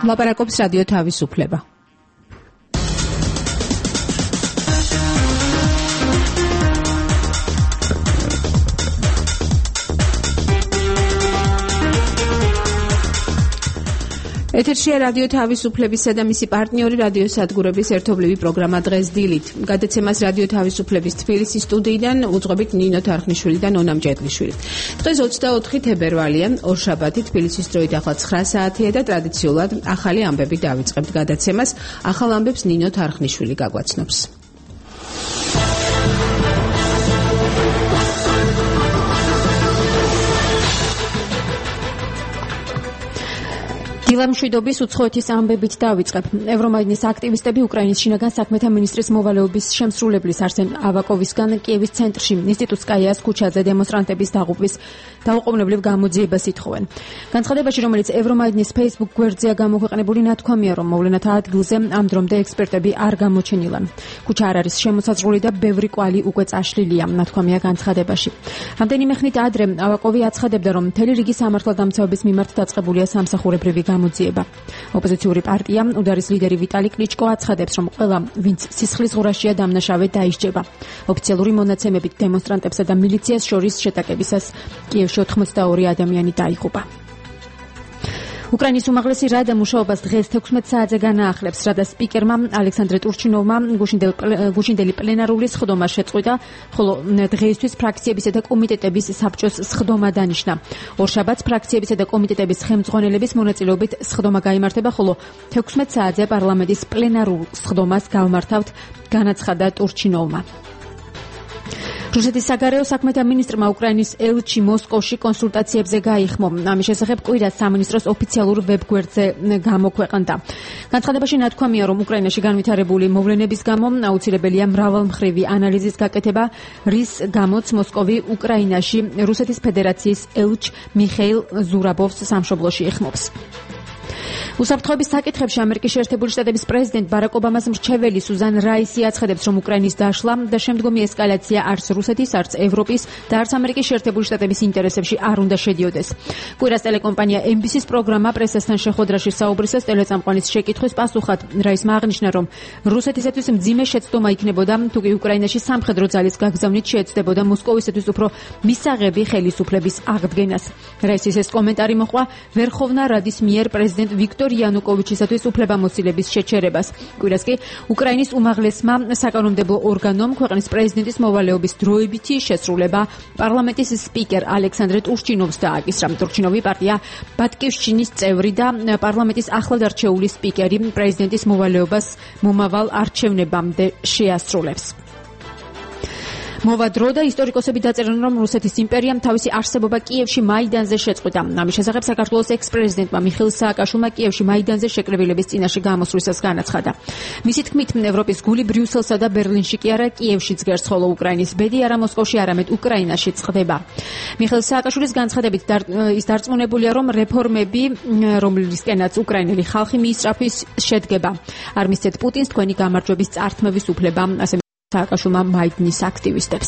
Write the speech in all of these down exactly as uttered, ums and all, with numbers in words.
ლაპარაკობს რადიო თავისუფლება. ეთერშია რადიო თავისუფლებისა და მისი პარტნიორი რადიო სადგურების ერთობლივი პროგრამა დღეს დილით. გადაცემას რადიო თავისუფლების თბილისის სტუდიიდან უძღვებით ნინო თარხნიშვილი და ნონა მჭედლიშვილი. დღეს ოცდაოთხი თებერვალია, ორშაბათი, თბილისის დროით ახლა ცხრა საათია და ტრადიციულად ახალი ამბები დავიწყებთ გადაცემას. ახალ ამბებს ნინო თარხნიშვილი გაგვაცნობს. დილამშვიდობის უცხოეთის ამბებით დავიწყებ. ევრომაიდნის აქტივისტები უკრაინის შინაგან საქმეთა მინისტრის მოვალეობის შემსრულებლის არსენ ავაკოვისგან კიევის ცენტრში ინსტიტუტსკაიას ქუჩაზე დემონსტრანტების დაღუპვის დაუყოვნებლივ გამოძიებას ითხოვენ. განცხადებაში, რომელიც ევრომაიდნის Facebook გვერდზეა გამოქვეყნებული, ნათქვამია, რომ მოვლენათა ადგილზე ამ დრომდე ექსპერტები არ გამოჩენილან. ქუჩა არ არის შემოსაზღვრული და ბევრი კვალი უკვე წაშლილია, ნათქვამია განცხადებაში. რამდენიმე ხნით ადრე ავაკოვი აცხადებდა, რომ მთელი რიგი სამართალდამცავების მიმართ დაწყებულია სამსახურებრივი გამოძიება. ოპოზიციური პარტია უდარის ლიდერი ვიტალი კლიჩკო აცხადებს, რომ ყველა, ვინც სისხლის ღურაშია დამნაშავე, დაისჯება. ოფიციალური მონაცემებით დემონსტრანტებსა და მილიციას შორის შეტაკებისას კიევში ოთხმოცდაორი ადამიანი დაიღუპა. უკრაინის უმაღლესი რადა მუშაობას დღეს თექვსმეტ საათზე განაახლებს, რადა სპიკერმა ალექსანდრე ტურჩინოვმა გუშინდელი პლენარული სხდომა შეწყვიტა, ხოლო დღეისთვის ფრაქციებისა და კომიტეტების საბჭოს სხდომა დანიშნა. ორშაბათს ფრაქციებისა და კომიტეტების ხელმძღვანელების მონაწილეობით სხდომა გაიმართება, ხოლო თექვსმეტ საათზე პარლამენტის პლენარულ სხდომას გავმართავთ, განაცხადა ტურჩინოვმა. რუსეთის საგარეო საქმეთა მინისტრმა უკრაინის ელჩი მოსკოვში კონსულტაციებზე გაიხმო. ამის შესახებ კვირას სამინისტროს ოფიციალურ ვებგვერდზე გამოქვეყნდა. განცხადებაში ნათქვამია, რომ უკრაინაში განვითარებული მოვლენების გამო აუცილებელია მრავალმხრივი ანალიზის გაკეთება, რის გამოც მოსკოვი უკრაინაში რუსეთის ფედერაციის ელჩ მიხეილ ზურაბოვს სამშობლოში იხმობს. უსაფრთხოების საკითხებში ამერიკის შეერთებული შტატების პრეზიდენტ ბარაკ ობამას მრჩეველი სუზან რაისი აცხადებს, რომ უკრაინის დაშლა და შემდგომი ესკალაცია არც რუსეთის, არც ევროპის და არც ამერიკის შეერთებული შტატების ინტერესებში არ უნდა შედიოდეს. კვირას ტელეკომპანია ემ ბი სის პროგრამა პრესასთან შეხვედრაში საუბრისას ტელეწამყვანის შეკითხვის პასუხად რაისმა აღნიშნა, რომ რუსეთისათვის მძიმე შეცდომა იქნებოდა, თუკი უკრაინაში სამხედრო ძალის გაგზავნით შეეცდებოდა მოსკოვისათვის უფრო მისაღები ხელისუფლების აღდგენას. რაისის ეს კომენტარი მოჰყვა ვერხოვნა რადის მიერ პრეზიდენტ ვიქტორ იანუკოვიჩისათვის უფლებამოსილების შეჩერებას. კვირას კი უკრაინის უმაღლესმა საკანონმდებლო ორგანომ ქვეყნის პრეზიდენტის მოვალეობის დროებითი შესრულება პარლამენტის სპიკერ ალექსანდრე ტურჩინოვს დააკისრა. ტურჩინოვი პარტია ბატკივშჩინის წევრი და პარლამენტის ახლად არჩეული სპიკერი პრეზიდენტის მოვალეობას მომავალ არჩევნებამდე შეასრულებს. მოვა დრო და ისტორიკოსები დაწერენ, რომ რუსეთის იმპერიამ თავისი არსებობა კიევში მაიდანზე შეწყვიტა. ამის შესახებ საქართველოს ექს-პრეზიდენტმა მიხეილ სააკაშვილმა კიევში მაიდანზე შეკრებილების წინაშე გამოსვლისას განაცხადა. მისი თქმით, ევროპის გული ბრიუსელსა და ბერლინში კი არა კიევშიც გერს, ხოლო უკრაინის ბედი არა მოსკოვში, არამედ უკრაინაშიც ხდება. მიხეილ სააკაშვილის განცხადებით ის დარწმუნებულია, რომ რეფორმები, რომლისკენაც უკრაინელი ხალხი მიისწრაფვის, შედგება. არ მისცეთ პუტინს თქვენი გამარჯვების წართმევის უფლება, ასე სააკაშვილმა მაიდნის აქტივისტებს.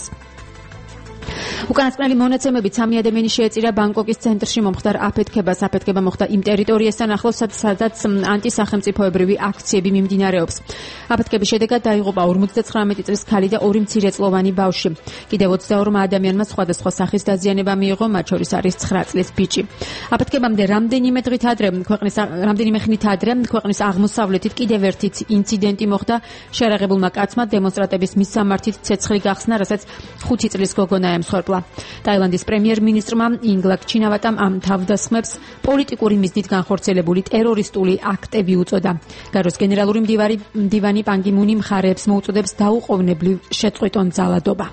უკანასკნელი მონაცემებით სამი ადამიანი შეეწირა ბანგკოკის ცენტრში მომხდარ აფეთქებას. აფეთქება მოხდა იმ ტერიტორიასთან ახლოს, სადაც ანტისახელმწიფოებრივი აქციები მიმდინარეობს. აფეთქების შედეგად დაიღუპა ორმოცდათხრამეტი წლის ქალი და ორი მცირეწლოვანი ბავშვი. კიდევ ოცდაორმა ადამიანმა სხვადასხვა სახის დაზიანება მიიღო, მათ შორის არის ცხრა წლის ბიჭი. აფეთქებამდე რამდენიმე დღით ადრე ქვეყნის რამდენიმე ხნით ადრე ქვეყნის აღმოსავლეთით კიდევ ერთი ინციდენტი მოხდა. შეარაღებულმა კაცმა დემონსტრანტების მისამართით ცეცხლი გახსნა, რასაც ხუთი წლის გოგონა ემსხვერპლა. ტაილანდის პრემიერ-მინისტრმა ინგლაკ ჩინავატამ ამ თავდასხმებს პოლიტიკური მიზნით განხორციელებული ტერორისტული აქტები უწოდა. გაროს გენერალური მდივანი პან გი მუნი მხარეებს მოუწოდებს დაუყოვნებლივ შეწყვეტონ ძალადობა.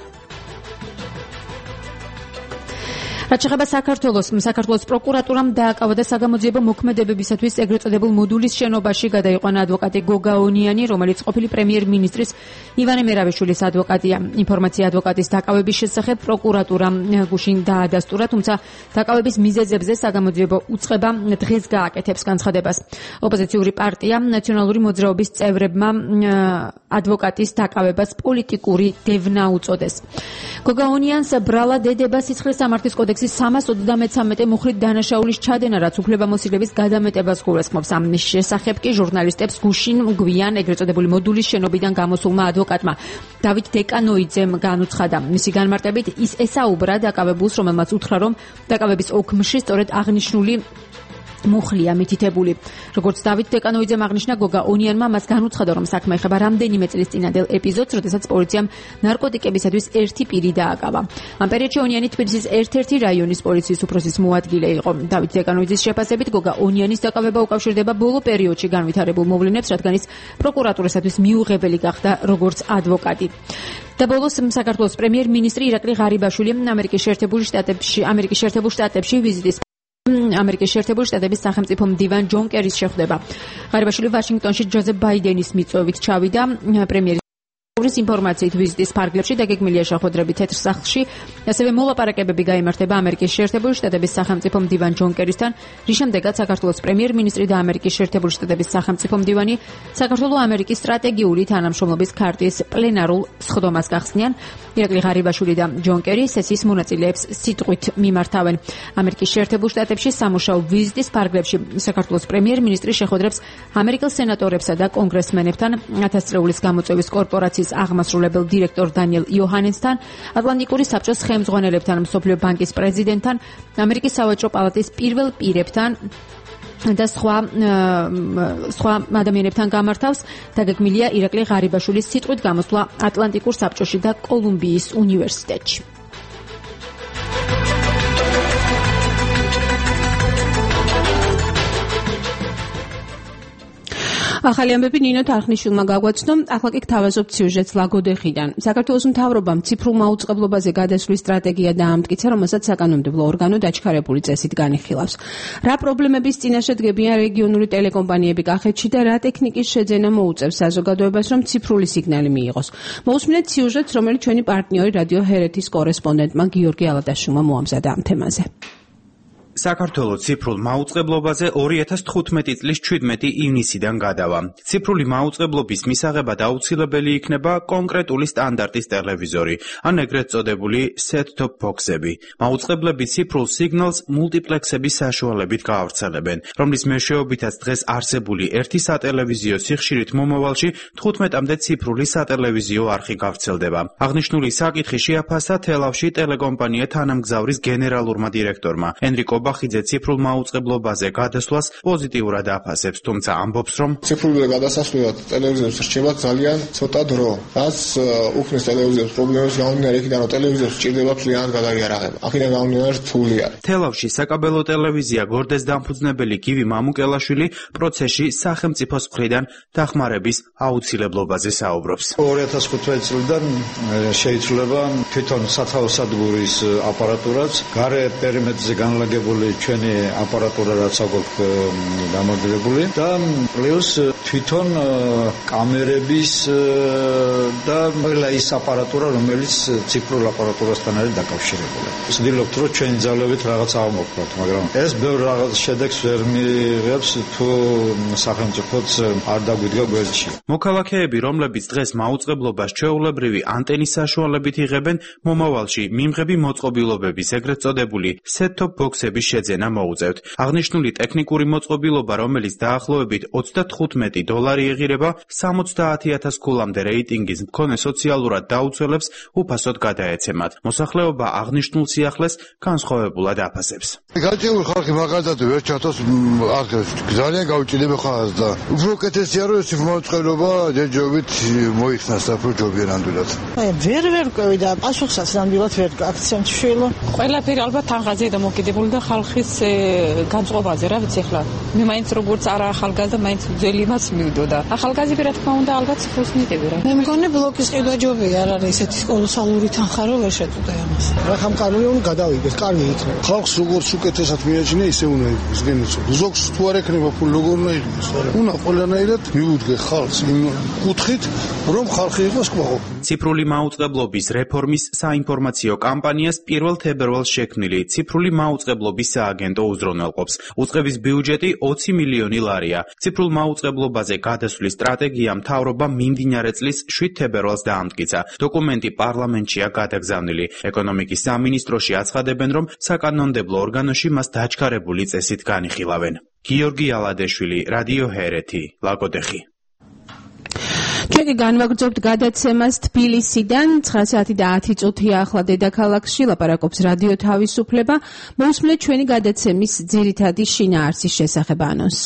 რაც შეეხება საქართველოს, საქართველოს პროკურატურამ დააკავა საგამოძიებო მოქმედებებისათვის ეგრეთ წოდებულ მოდულის შენობაში გადაიყვანა ადვოკატი გოგა ონიანი, რომელიც ყოფილი პრემიერ-მინისტრის ივანე მერაბეშვილის ადვოკატია. ინფორმაცია ადვოკატის დაკავების შესახებ პროკურატურამ გუშინ დაადასტურა, თუმცა დაკავების მიზეზებზე საგამოძიებო უწყება დღეს გააკეთებს განცხადებას. ოპოზიციური პარტია ნაციონალური მოძრაობის წევრებმა ადვოკატის დაკავებას პოლიტიკური დევნა უწოდეს. გოგა ონიანს ბრალა დედება სისხლის სამართლის კოდექსის კოდექსის სამას ოცდამეცამეტე მუხლით დანაშაულის ჩადენა, რაც უფლებამოსილების გადამეტებას გულისხმობს. ამ შესახებ კი ჟურნალისტებს გუშინ გვიან ეგრეთ წოდებული მოდულის შენობიდან გამოსულმა ადვოკატმა დავით დეკანოიძემ განუცხადა. მისი განმარტებით ის ესაუბრა დაკავებულს, რომელმაც უთხრა, რომ დაკავების ოქმში სწორედ აღნიშნული მუხლია მითითებული. როგორც დავით დეკანოიძემ აღნიშნა, გოგა ონიანმა მას განუცხადა, რომ საქმე ეხება რამდენიმე წლის წინანდელ ეპიზოდს, როდესაც პოლიციამ ნარკოტიკებისათვის ერთი პირი დააკავა. ამ პერიოდში ონიანი თბილისის ერთ-ერთი რაიონის პოლიციის უფროსის მოადგილე იყო. დავით დეკანოიძის შეფასებით, გოგა ონიანის დაკავება უკავშირდება ბოლო პერიოდში განვითარებულ მოვლენებს, რადგან ის პროკურატურისათვის მიუღებელი გახდა როგორც ადვოკატი. და ბოლოს საქართველოს პრემიერ-მინისტრი ირაკლი ღარიბაშვილი ამერიკის შეერთებულ შტატებში ამერიკის შეერთებულ შტატებში ვიზიტის ამერიკის შეერთებული შტატების სახელმწიფო მდივან ჯონ კერის შეხვდება. ღარიბაშვილი ვაშინგტონში ჯოზეფ ბაიდენის მიწვევით ჩავიდა. პრემიერი რის ინფორმაციით ვიზიტის ფარგლებში დაგეგმილია შეხვედრები თეთრ სახლში, ასევე მოლაპარაკებები გაიმართება ამერიკის შეერთებული შტატების სახელმწიფო მდივან ჯონ კერისთან, რის შემდეგაც საქართველოს პრემიერ-მინისტრი და ამერიკის შეერთებული შტატების სახელმწიფო მდივანი საქართველო-ამერიკის სტრატეგიული თანამშრომლობის ქარტის პლენარულ სხდომას გახსნიან. ირაკლი ღარიბაშვილი და ჯონ კერი სესიის მონაწილეებს სიტყვით მიმართავენ. ამერიკის შეერთებულ შტატებში სამუშაო ვიზიტის ფარგლებში საქართველოს პრემიერ-მინისტრი შეხვედრებს ამერიკელ სენატორებსა და კონგრესმენებთან, ათას წლეულის გამოწვევის კორპორაციის აღმასრულებელ დირექტორ დანიელ იოჰანენსთან, ატლანტიკური საბჭოს ხელმძღვანელებთან, მსოფლიო ბანკის პრეზიდენტთან, ამერიკის სავაჭრო პალატის პირველ პირებთან და სხვა სხვა ადამიანებთან გამართავს. დაგეგმილია ირაკლი ღარიბაშვილის სიტყვით გამოსვლა ატლანტიკურ საბჭოში და კოლუმბიის უნივერსიტეტში. ახალი ამბები ნინო თარხნიშვილმა გაგვაცნო. ახლა კი გთავაზობთ სიუჟეტს ლაგოდეხიდან. საქართველოს მთავრობამ ციფრულ მაუწყებლობაზე გადასვლის სტრატეგია დაამტკიცა, რომელსაც საკანონმდებლო ორგანო დაჩქარებული წესით განიხილავს. რა პრობლემების წინაშე დგებიან რეგიონული ტელეკომპანიები კახეთში და რა ტექნიკის შეძენა მოუწევს საზოგადოებას, რომ ციფრული სიგნალი მიიღოს. მოусმინეთ სიუჟეტს, რომელიც ჩვენი პარტნიორი რადიო ჰერეთის კორესპონდენტმა გიორგი ალადაშვილმა მოამზადა ამ თემაზე. საქართველოს ციფრულ მაუწყებლობაზე ორი ათას თხუთმეტი წლის ჩვიდმეტი ივნისიდან გადავა. ციფრული მაუწყებლობის მისაღებად აუცილებელი იქნება კონკრეტული სტანდარტის ტელევიზორი, ან ეგრეთ წოდებული set-top box-ები. მაუწყებლები ციფრულ სიგნალს მულტიპლექსების საშუალებით გაავრცელებენ, რომლის მეშვეობითაც დღეს არსებული ერთი სატელევიზიო სიხშირით მომავალში თხუთმეტამდე ციფრული სატელევიზიო არხი გავრცელდება. აღნიშნული საკითხი შეაფასა თელავში ტელეკომპანია თანამგზავრის გენერალურმა დირექტორმა ენრიკო ბახიძე ციფრულ მაუწყებლობაზე გადასვლას პოზიტიურად აფასებს, თუმცა ამბობს, რომ ციფრული გადასასვლელად ტელევიზორს რჩება ძალიან ცოტა დრო. რაც უქმნის ტელევიზორს პრობლემებს გამომდინარე იქიდან, რომ ტელევიზორს სჭირდება მთლიანად გადაიარაღება. აქედან გამომდინარე რთული არის. თელავში საკაბელო ტელევიზია გორდეს დამფუძნებელი გივი მამუკელაშვილი პროცესში სახელმწიფოს მხრიდან დახმარების აუცილებლობაზე საუბრობს. ორი ათას თხუთმეტი წლიდან შეიძლება თვითონ სათავო სადგურის აპარატურაც გარე პერიმეტრზე განლაგებული ჩვენი აპარატურა რაც აგვაქვს გამაგრებული და პლუს თვითონ კამერების და ყველა ის აპარატურა რომელიც ციფრულ აპარატურასთან არის დაკავშირებული. ვცდილობთ რომ ჩვენი ძალებით რაღაც აღმოხდეთ, მაგრამ ეს ბევრ რაღაც შედეგს ვერ მიიღებს თუ სახელმწიფოც არ დაგვიდგა გვერდში. მოქალაქეები, რომლებიც დღეს მაუწყებლობას ჩვეულებრივი ანტენის საშუალებით იღებენ, მომავალში მიმღები მოწყობილობების ეგრეთ წოდებული set-top box-ების შეძენა მოუწევთ. აღნიშნული ტექნიკური მოწყობილობა, რომელიც დაახლოებით ოცდათხუთმეტი დოლარი ეღირება, სამოცდაათი ათას ქულამდე რეიტინგის მქონე სოციალურად დაუცველებს უფასოდ გადაეცემათ. მოსახლეობა აღნიშნულ სიახლეს განსხვავებულად აფასებს. გაჭირებული ხალხი მაგალითად ვერ ჩათოს არხებს ძალიან გაუჭირდება ხალხს და უფრო უკეთესია რომ ეს მოწყობილობა ჯერჯერობით მოიხსნას და უფრო ჯობია ნამდვილად. აი ვერ ვერ ყვევი და პასუხსაც ნამდვილად ვერ გაქცევთ შვილო. ყველაფერი ალბათ თანხაზე დამოკიდებული და ხალხის განწყობაზე, რა ვიცი ახლა. მე მაინც როგორც არა ახალგაზრდა, მაინც ძველი მას მივიდოდა. ახალგაზრდები რა თქმა უნდა ალბათ სიხოს მიტები რა. მე მგონი ბლოკის ყიდვა ჯობია, არ არის ესეთი კოლოსალური თანხა რომ ვერ შეწუდა ამას. რა ხამკარული უნდა გადავიგეს, კარგი იქნება. ხალხს როგორც უკეთესად მიაჩნია, ისე უნდა იყოს გენიცო. ზოგს თუ არ ექნება ფული როგორ უნდა იყოს, არა. უნდა ყველანაირად მიუდგე ხალხს იმ კუთხით, რომ ხალხი იყოს კმაყოფილი. ციფრული მაუწყებლობის რეფორმის საინფორმაციო კამპანიას პირველ თებერვალს შექმნილი ციფრული მაუწყებლობის მაუწყებლობის სააგენტო უზრუნველყოფს. უწყების ბიუჯეტი ოცი მილიონი ლარია. ციფრულ მაუწყებლობაზე გადასვლის სტრატეგია მთავრობა მიმდინარე წლის შვიდ თებერვალს დაამტკიცა. დოკუმენტი პარლამენტშია გადაგზავნილი. ეკონომიკის სამინისტროში აცხადებენ, რომ საკანონმდებლო ორგანოში მას დაჩქარებული წესით განიხილავენ. გიორგი ალადეშვილი, რადიო ჰერეთი, ლაგოდეხი. ჩვენი განვაგრძობთ გადაცემას თბილისიდან ცხრა საათი და ათი წუთია ახლა დედაქალაქში ლაპარაკობს რადიო თავისუფლება. მოусმენთ ჩვენი გადაცემის ძირითადი შინაარსის შესახებ ანონსს.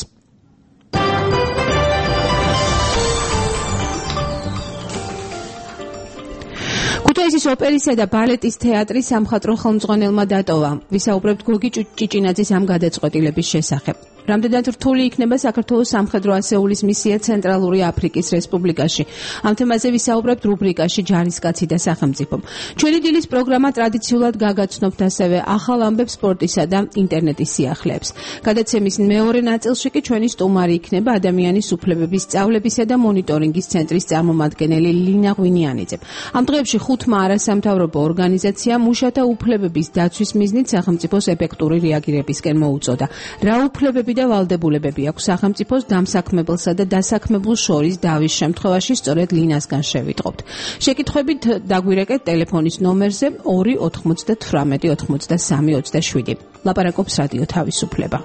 ქუთაისის ოპერისა და ბალეტის თეატრი სამხატვრო ხელმძღვანელმა დატოვა. ვისაუბრებთ გოგი ჭიჭინაძის ამ გადაწყვეტილების შესახებ. რამდენად რთული იქნება საქართველოს სამხედრო ასეულის მისია ცენტრალური აფრიკის რესპუბლიკაში. ამ თემაზე ვისაუბრებთ რუბრიკაში ჯარისკაცი და სახელმწიფო. ჩვენი დილის პროგრამა ტრადიციულად გაგაცნობთ ასევე ახალ ამბებს სპორტისა და ინტერნეტის სიახლეებს. გადაცემის მეორე ნაწილში კი ჩვენი სტუმარი იქნება ადამიანის უფლებების სწავლებისა და მონიტორინგის ცენტრის წარმომადგენელი ლინა ღვინიანიძე. ამ დღეებში ხუთმა არასამთავრობო ორგანიზაციამ მუშათა უფლებების დაცვის მიზნით სახელმწიფოს ეფექტური რეაგირებისკენ მოუწოდა. რა უფლებები და ვალდებულებები აქვს სახელმწიფოს დამსაქმებელსა და დასაქმებულ შორის დავის შემთხვევაში სწორედ ლინასგან შევიტყობთ. შეკითხვებით დაგვირეკეთ ტელეფონის ნომერზე ორი ოთხმოცდათვრამეტი ოთხმოცდასამი ოცდაშვიდი. ლაპარაკობს რადიო თავისუფლება.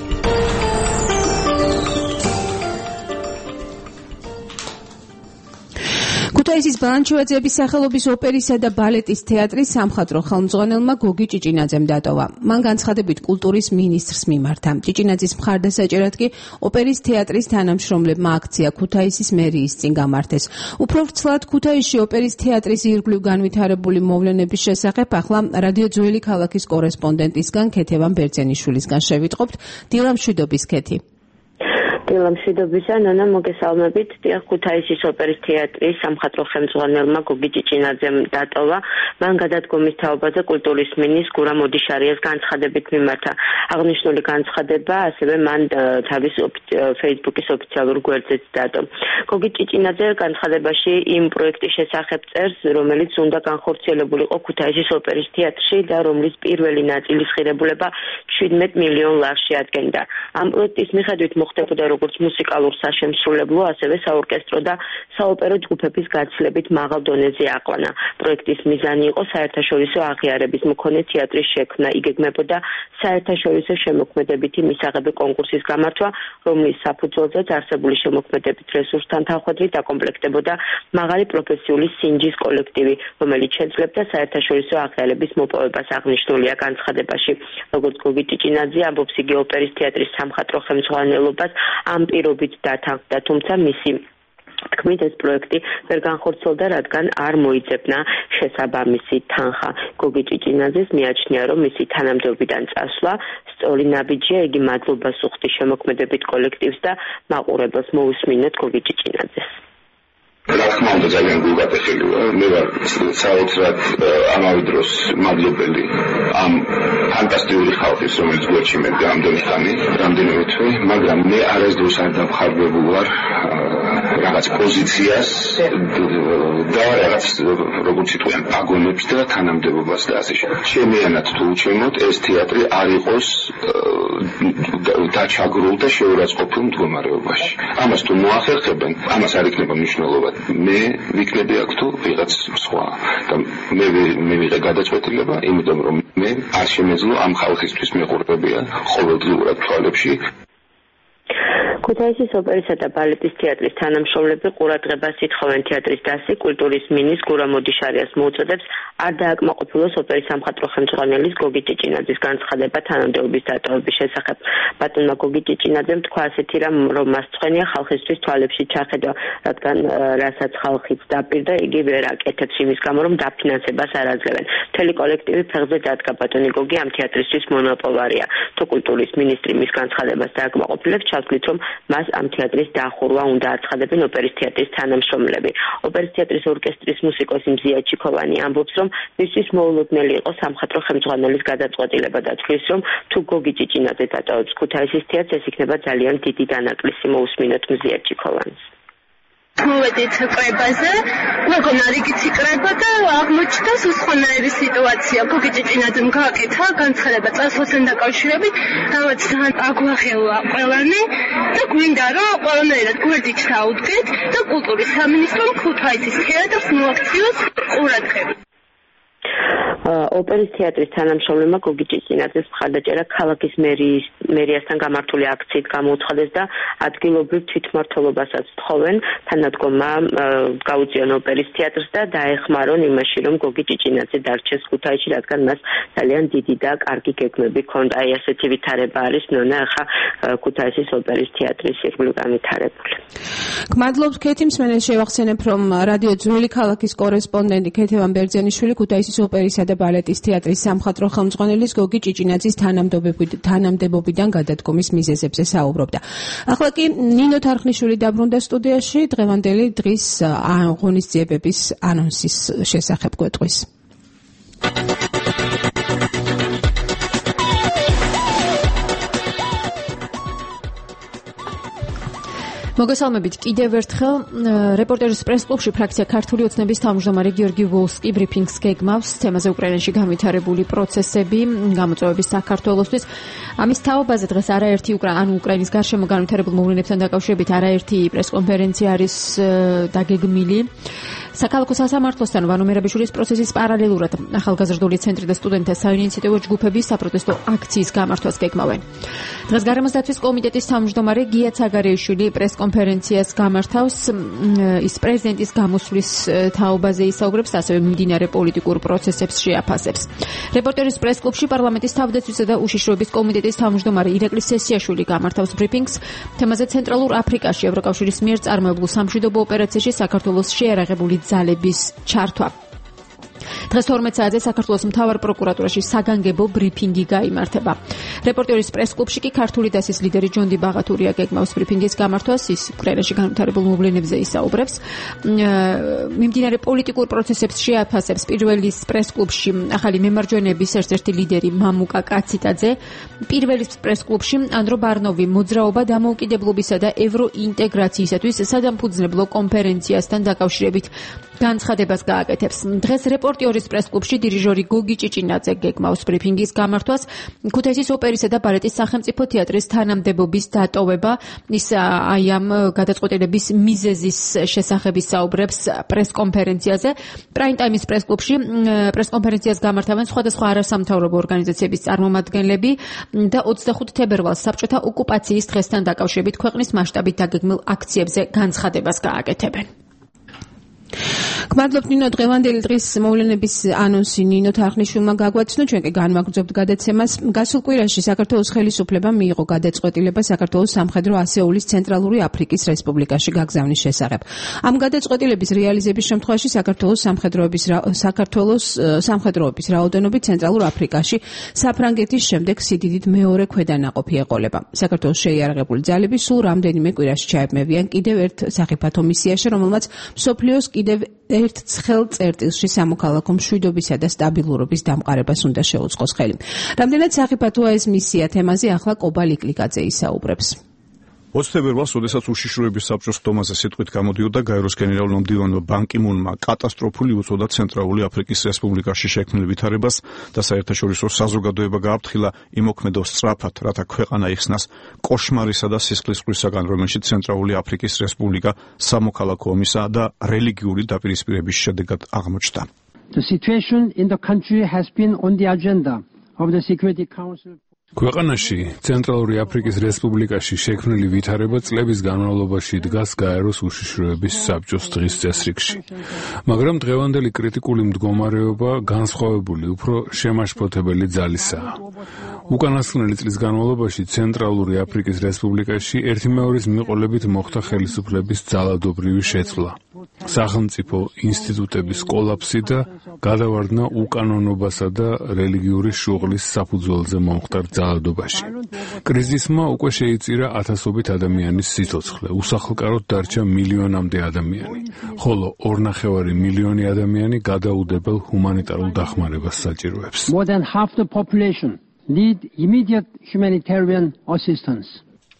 ქუთაისის ბალანჩივაძეების სახელობის ოპერისა და ბალეტის თეატრის სამხატვრო ხელმძღვანელმა გოგი ჭიჭინაძემ დატოვა. მან განცხადებით კულტურის მინისტრს მიმართა. ჭიჭინაძის მხარდასაჭერად კი ოპერის თეატრის თანამშრომლებმა აქცია ქუთაისის მერიის წინ გამართეს. უფრო ვრცლად ქუთაისში ოპერის თეატრის ირგვლივ განვითარებული მოვლენების შესახებ ახლა რადიო ძველი ქალაქის კორესპონდენტისგან ქეთევან ბერძენიშვილისგან შევიტყობთ. დილა მშვიდობის ქეთი. დილამშვიდობისა, ნონა მოგესალმებით. დიახ, ქუთაისის ოპერის თეატრის სამხატვრო ხელმძღვანელმა გოგი ჭიჭინაძემ დატოვა. მან გადადგომის თაობაზე კულტურის მინისტრ გურამ ოდიშარიას განცხადებით მიმართა. აღნიშნული განცხადება ასევე მან თავის Facebook-ის ოფიციალურ გვერდზეც დატო. გოგი ჭიჭინაძე განცხადებაში იმ პროექტის შესახებ წერს, რომელიც უნდა განხორციელებულიყო ქუთაისის ოპერის თეატრში და რომლის პირველი ნაწილის ღირებულება შვიდმეტ მილიონ ლარში ადგენდა. ამ პროექტის მიხედვით მოხდებოდა როგორც მუსიკალურ საშემსრულებლო, ასევე საორკესტრო და საოპერო ჯგუფების გაცილებით მაღალ დონეზე აყვანა. პროექტის მიზანი იყო საერთაშორისო აღიარების მქონე თეატრის შექმნა. იგეგმებოდა საერთაშორისო შემოქმედებითი მისაღები კონკურსის გამართვა, რომლის საფუძველზეც არსებული შემოქმედებით რესურსთან თანხვედრით აკომპლექტებოდა მაღალი პროფესიული სინჯის კოლექტივი, რომელიც შეძლებდა საერთაშორისო აღიარების მოპოვებას. აღნიშნულია განცხადებაში. როგორც გოგი ჭიჭინაძე ამბობს, იგი ოპერის თეატრის სამხატვრო ხელმძღვანელობას ამ პირობით დათანხმდა, თუმცა მისი თქმით ეს პროექტი ვერ განხორციელდა, რადგან არ მოიძებნა შესაბამისი თანხა. გოგი ჭიჭინაძეს მიაჩნია, რომ მისი თანამდებობიდან წასვლა სწორი ნაბიჯია, იგი მადლობას უხდის შემოქმედებით კოლექტივს და მაყურებელს. მოусმინოთ გოგი ჭიჭინაძეს. რა თქმა უნდა ძალიან გულგატეხილი ვარ. მე ვარ საოცრად ამავე დროს მადლობელი ამ ფანტასტიკური ხალხის, რომელიც გვერდში მედგა ამდენი ხანი, რამდენიმე თვე, მაგრამ მე არასდროს არ დამხარბებულ ვარ რაღაც პოზიციას და რაღაც როგორც იტყვიან პაგონებს და თანამდებობას და ასე შემდეგ. შემიანად თუ უჩვენოთ, ეს თეატრი არ იყოს დაჩაგრულ და შეურაცხყოფილ მდგომარეობაში. ამას თუ მოახერხებენ, ამას არ იქნება მნიშვნელობა. მე ვიქნები აქ თუ ვიღაც სხვა და მე მე ვიღე გადაწყვეტილება, იმიტომ რომ მე არ შემეძლო ამ ხალხისთვის მეყურებია ყოველდღიურად თვალებში. ქუთაისის ოპერისა და ბალეტის თეატრის თანამშრომლები ყურადღებას ითხოვენ თეატრის დასი კულტურის მინისტრ გურამ ოდიშარიას მოუწოდებს არ დააკმაყოფილოს ოპერის სამხატვრო ხელმძღვანელის გოგი ჭიჭინაძის განცხადება თანამდებობის დატოვების შესახებ. ბატონმა გოგი ჭიჭინაძემ თქვა ასეთი რამ, რომ მას წვენია ხალხისთვის თვალებში ჩახედვა, რადგან რასაც ხალხიც დაპირდა, იგი ვერ აკეთებს იმის გამო, რომ დაფინანსებას არ აძლევენ. მთელი კოლექტივი ფეხზე დადგა. ბატონი გოგი ამ თეატრისთვის მონოპოლარია. თუ კულტურის მინისტრი მის განცხადებას დააკმაყოფილებს, ჩავთვლით, რომ მას ამ თეატრის დახურვა უნდა აცხადებენ ოპერის თეატრის თანამშრომლები. ოპერის თეატრის ორკესტრის მუსიკოსი მზია ჩიქოვანი ამბობს, რომ მისთვის მოულოდნელი იყო სამხატვრო ხელმძღვანელის გადაწყვეტილება და თვლის, რომ თუ გოგი ჭიჭინაძე დატოვებს ქუთაისის თეატრს, ეს იქნება ძალიან დიდი დანაკლისი. მოусმინოთ მზია ჩიქოვანს. მოვედით კრებაზე, მაგრამ არ იგიცი კრება და აღმოჩნდა სხვანაირი სიტუაცია. გოგი ჭიჭინაძემ გააკეთა განცხადება წელსვასთან დაკავშირებით, რამაც ძალიან აგვაღელა ყველანი და გვინდა რომ ყველანაირად გვერდით დაუდგეთ და კულტურის სამინისტრომ ქუთაისის თეატრს მოაქციოს ყურადღება. ოპერის თეატრის თანამშრომლებმა გოგი ჭიჭინაძეს მხარდაჭერა ქალაქის მერიის მერიასთან გამართული აქციით გამოუცხადეს და ადგილობრივ თვითმმართველობასაც თხოვენ თანადგომა გაუწიონ ოპერის თეატრს და დაეხმარონ იმაში, რომ გოგი ჭიჭინაძე დარჩეს ქუთაისში, რადგან მას ძალიან დიდი და კარგი გეგმები ჰქონდა. აი ასეთი ვითარება არის ნონა ახლა ქუთაისის ოპერის თეატრის ირგვლივ განვითარებული. გმადლობთ ქეთი, მსმენელს შევახსენებ, რომ რადიო ძველი ქალაქის კორესპონდენტი ქეთევან ბერძენიშვილი ქუთაისის ოპერისა და ბალეტის თეატრის სამხატვრო ხელმძღვანელის გოგი ჭიჭინაძის თანამდებობიდან გადადგომის მიზეზებზე საუბრობდა. ახლა კი ნინო თარხნიშვილი დაბრუნდა სტუდიაში დღევანდელი დღის ღონისძიებების ანონსის შესახებ გვეტყვის. მოგესალმებით კიდევ ერთხელ რეპორტერის პრესკლუბში ფრაქცია ქართული ოცნების თავმჯდომარე გიორგი ვოლსკი ბრიფინგს გეგმავს თემაზე უკრაინაში განვითარებული პროცესები გამოწვევების საქართველოსთვის. ამის თაობაზე დღეს არაერთი ანუ უკრაინის გარშემო განვითარებულ მოვლენებთან დაკავშირებით არაერთი პრესკონფერენცია არის დაგეგმილი. საქალაქო სასამართლოსთან ვანო მერაბიშვილის პროცესის პარალელურად ახალგაზრდული ცენტრი და სტუდენტთა საინიციატივო ჯგუფები საპროტესტო აქციის გამართვას გეგმავენ. დღეს გარემოს დაცვის კომიტეტის თავმჯდომარე გია ცაგარეიშვილი პრესკონფერენციას გამართავს. ის პრეზიდენტის გამოსვლის თაობაზე ისაუბრებს, ასევე მიმდინარე პოლიტიკურ პროცესებს შეაფასებს. რეპორტერის პრესკლუბში პარლამენტის თავდაცვისა და უშიშროების კომიტეტის თავმჯდომარე ირაკლი სესიაშვილი გამართავს ბრიფინგს თემაზე ცენტრალურ აფრიკაში ევროკავშირის მიერ წარმოებულ სამშვიდობო ოპერაციაში საქართველოს შეერაღებული ძალების ჩართვა. დღეს თორმეტ საათზე საქართველოს მთავარ პროკურატურაში საგანგებო ბრიფინგი გაიმართება. რეპორტერის პრესკლუბში კი ქართული დასის ლიდერი ჯონდი ბაღათურია გეგმავს ბრიფინგის გამართვას, ის უკრაინაში განვითარებულ მოვლენებზე ისაუბრებს. მიმდინარე პოლიტიკურ პროცესებს შეაფასებს. პირველის პრესკლუბში ახალი მემარჯვენეების ერთ-ერთი ლიდერი მამუკა კაციტაძე, პირველის პრესკლუბში ანდრო ბარნოვი მოძრაობა დამოუკიდებლობისა და ევროინტეგრაციისათვის სადამფუძნებლო კონფერენციასთან დაკავშირებით განცხადებას გააკეთებს. დღეს რეპორტიორის პრესკლუბში დირიჟორი გოგი ჭიჭინაძე გეგმავს ბრიფინგის გამართვას. ქუთაისის ოპერისა და ბალეტის სახელმწიფო თეატრის თანამდებობის დატოვება. ის აი ამ გადაწყვეტილების მიზეზის შესახებ ისაუბრებს პრესკონფერენციაზე. პრაიმ ტაიმის პრესკლუბში პრესკონფერენციას გამართავენ სხვადასხვა არასამთავრობო ორგანიზაციების წარმომადგენლები და ოცდახუთ თებერვალს საბჭოთა ოკუპაციის დღესთან დაკავშირებით ქვეყნის მასშტაბით დაგეგმილ აქციებზე განცხადებას გააკეთებენ. გმადლობთ ნინო, დღევანდელი დღის მოვლენების ანონსი ნინო თარხნიშვილმა გაგვაცნო, ჩვენ კი განვაგრძობთ გადაცემას. გასულ კვირაში საქართველოს ხელისუფლებამ მიიღო გადაწყვეტილება საქართველოს სამხედრო ასეულის ცენტრალური აფრიკის რესპუბლიკაში გაგზავნის შესახებ. ამ გადაწყვეტილების რეალიზების შემთხვევაში საქართველოს სამხედროების საქართველოს სამხედროების რაოდენობით ცენტრალურ აფრიკაში საფრანგეთის შემდეგ სიდიდით მეორე ქვედანაყოფი ეყოლება. საქართველოს შეიარაღებული ძალები სულ რამდენიმე კვირაში ჩაებმევიან კიდევ ერთ სახიფათო მისიაში, რომელმაც მსოფლიოს კიდევ ერთ ცხელ წერტილში სამოქალაქო მშვიდობისა და სტაბილურობის დამყარებას უნდა შეუწყოს ხელი. რამდენად სახიფათოა ეს მისია, თემაზე ახლა კობა ლიკლიკაძე ისაუბრებს. ოცი თებერვალს, როდესაც უშიშროების საბჭოს ხდომაზე სიტყვით გამოდიოდა გაეროს გენერალურმა მდივანმა ბან კი მუნმა კატასტროფული უწოდა ცენტრალური აფრიკის რესპუბლიკაში შექმნილ ვითარებას და საერთაშორისო საზოგადოება გააფრთხილა იმოქმედო სწრაფად, რათა ქვეყანა იხსნას კოშმარისა და სისხლისღვრისაგან, რომელშიც ცენტრალური აფრიკის რესპუბლიკა სამოქალაქო ომისა და რელიგიური დაპირისპირების შედეგად აღმოჩნდა. The situation in the country has been on the agenda of the Security Council. ქვეყანაში ცენტრალური აფრიკის რესპუბლიკაში შექმნილი ვითარება წლების განმავლობაში დგას გაეროს უშიშროების საბჭოს დღის წესრიგში. მაგრამ დღევანდელი კრიტიკული მდგომარეობა განსხვავებული, უფრო შემაშფოთებელი ძალისაა. უკანასკნელი წლის განმავლობაში ცენტრალური აფრიკის რესპუბლიკაში ერთიმეორის მიყოლებით მოხდა ხელისუფლების ძალადობრივი შეცვლა, სახელმწიფო ინსტიტუტების კოლაფსი და გადავარდნა უკანონობასა და რელიგიური შუღლის საფუძველზე მომხდარ ძალადობაში. კრიზისმა უკვე შეიწირა ათასობით ადამიანის სიცოცხლე, უსახლკაროდ დარჩა მილიონამდე ადამიანი, ხოლო ორნახევარი მილიონი ადამიანი გადაუდებელ ჰუმანიტარულ დახმარებას საჭიროებს. More than half the population need immediate humanitarian assistance.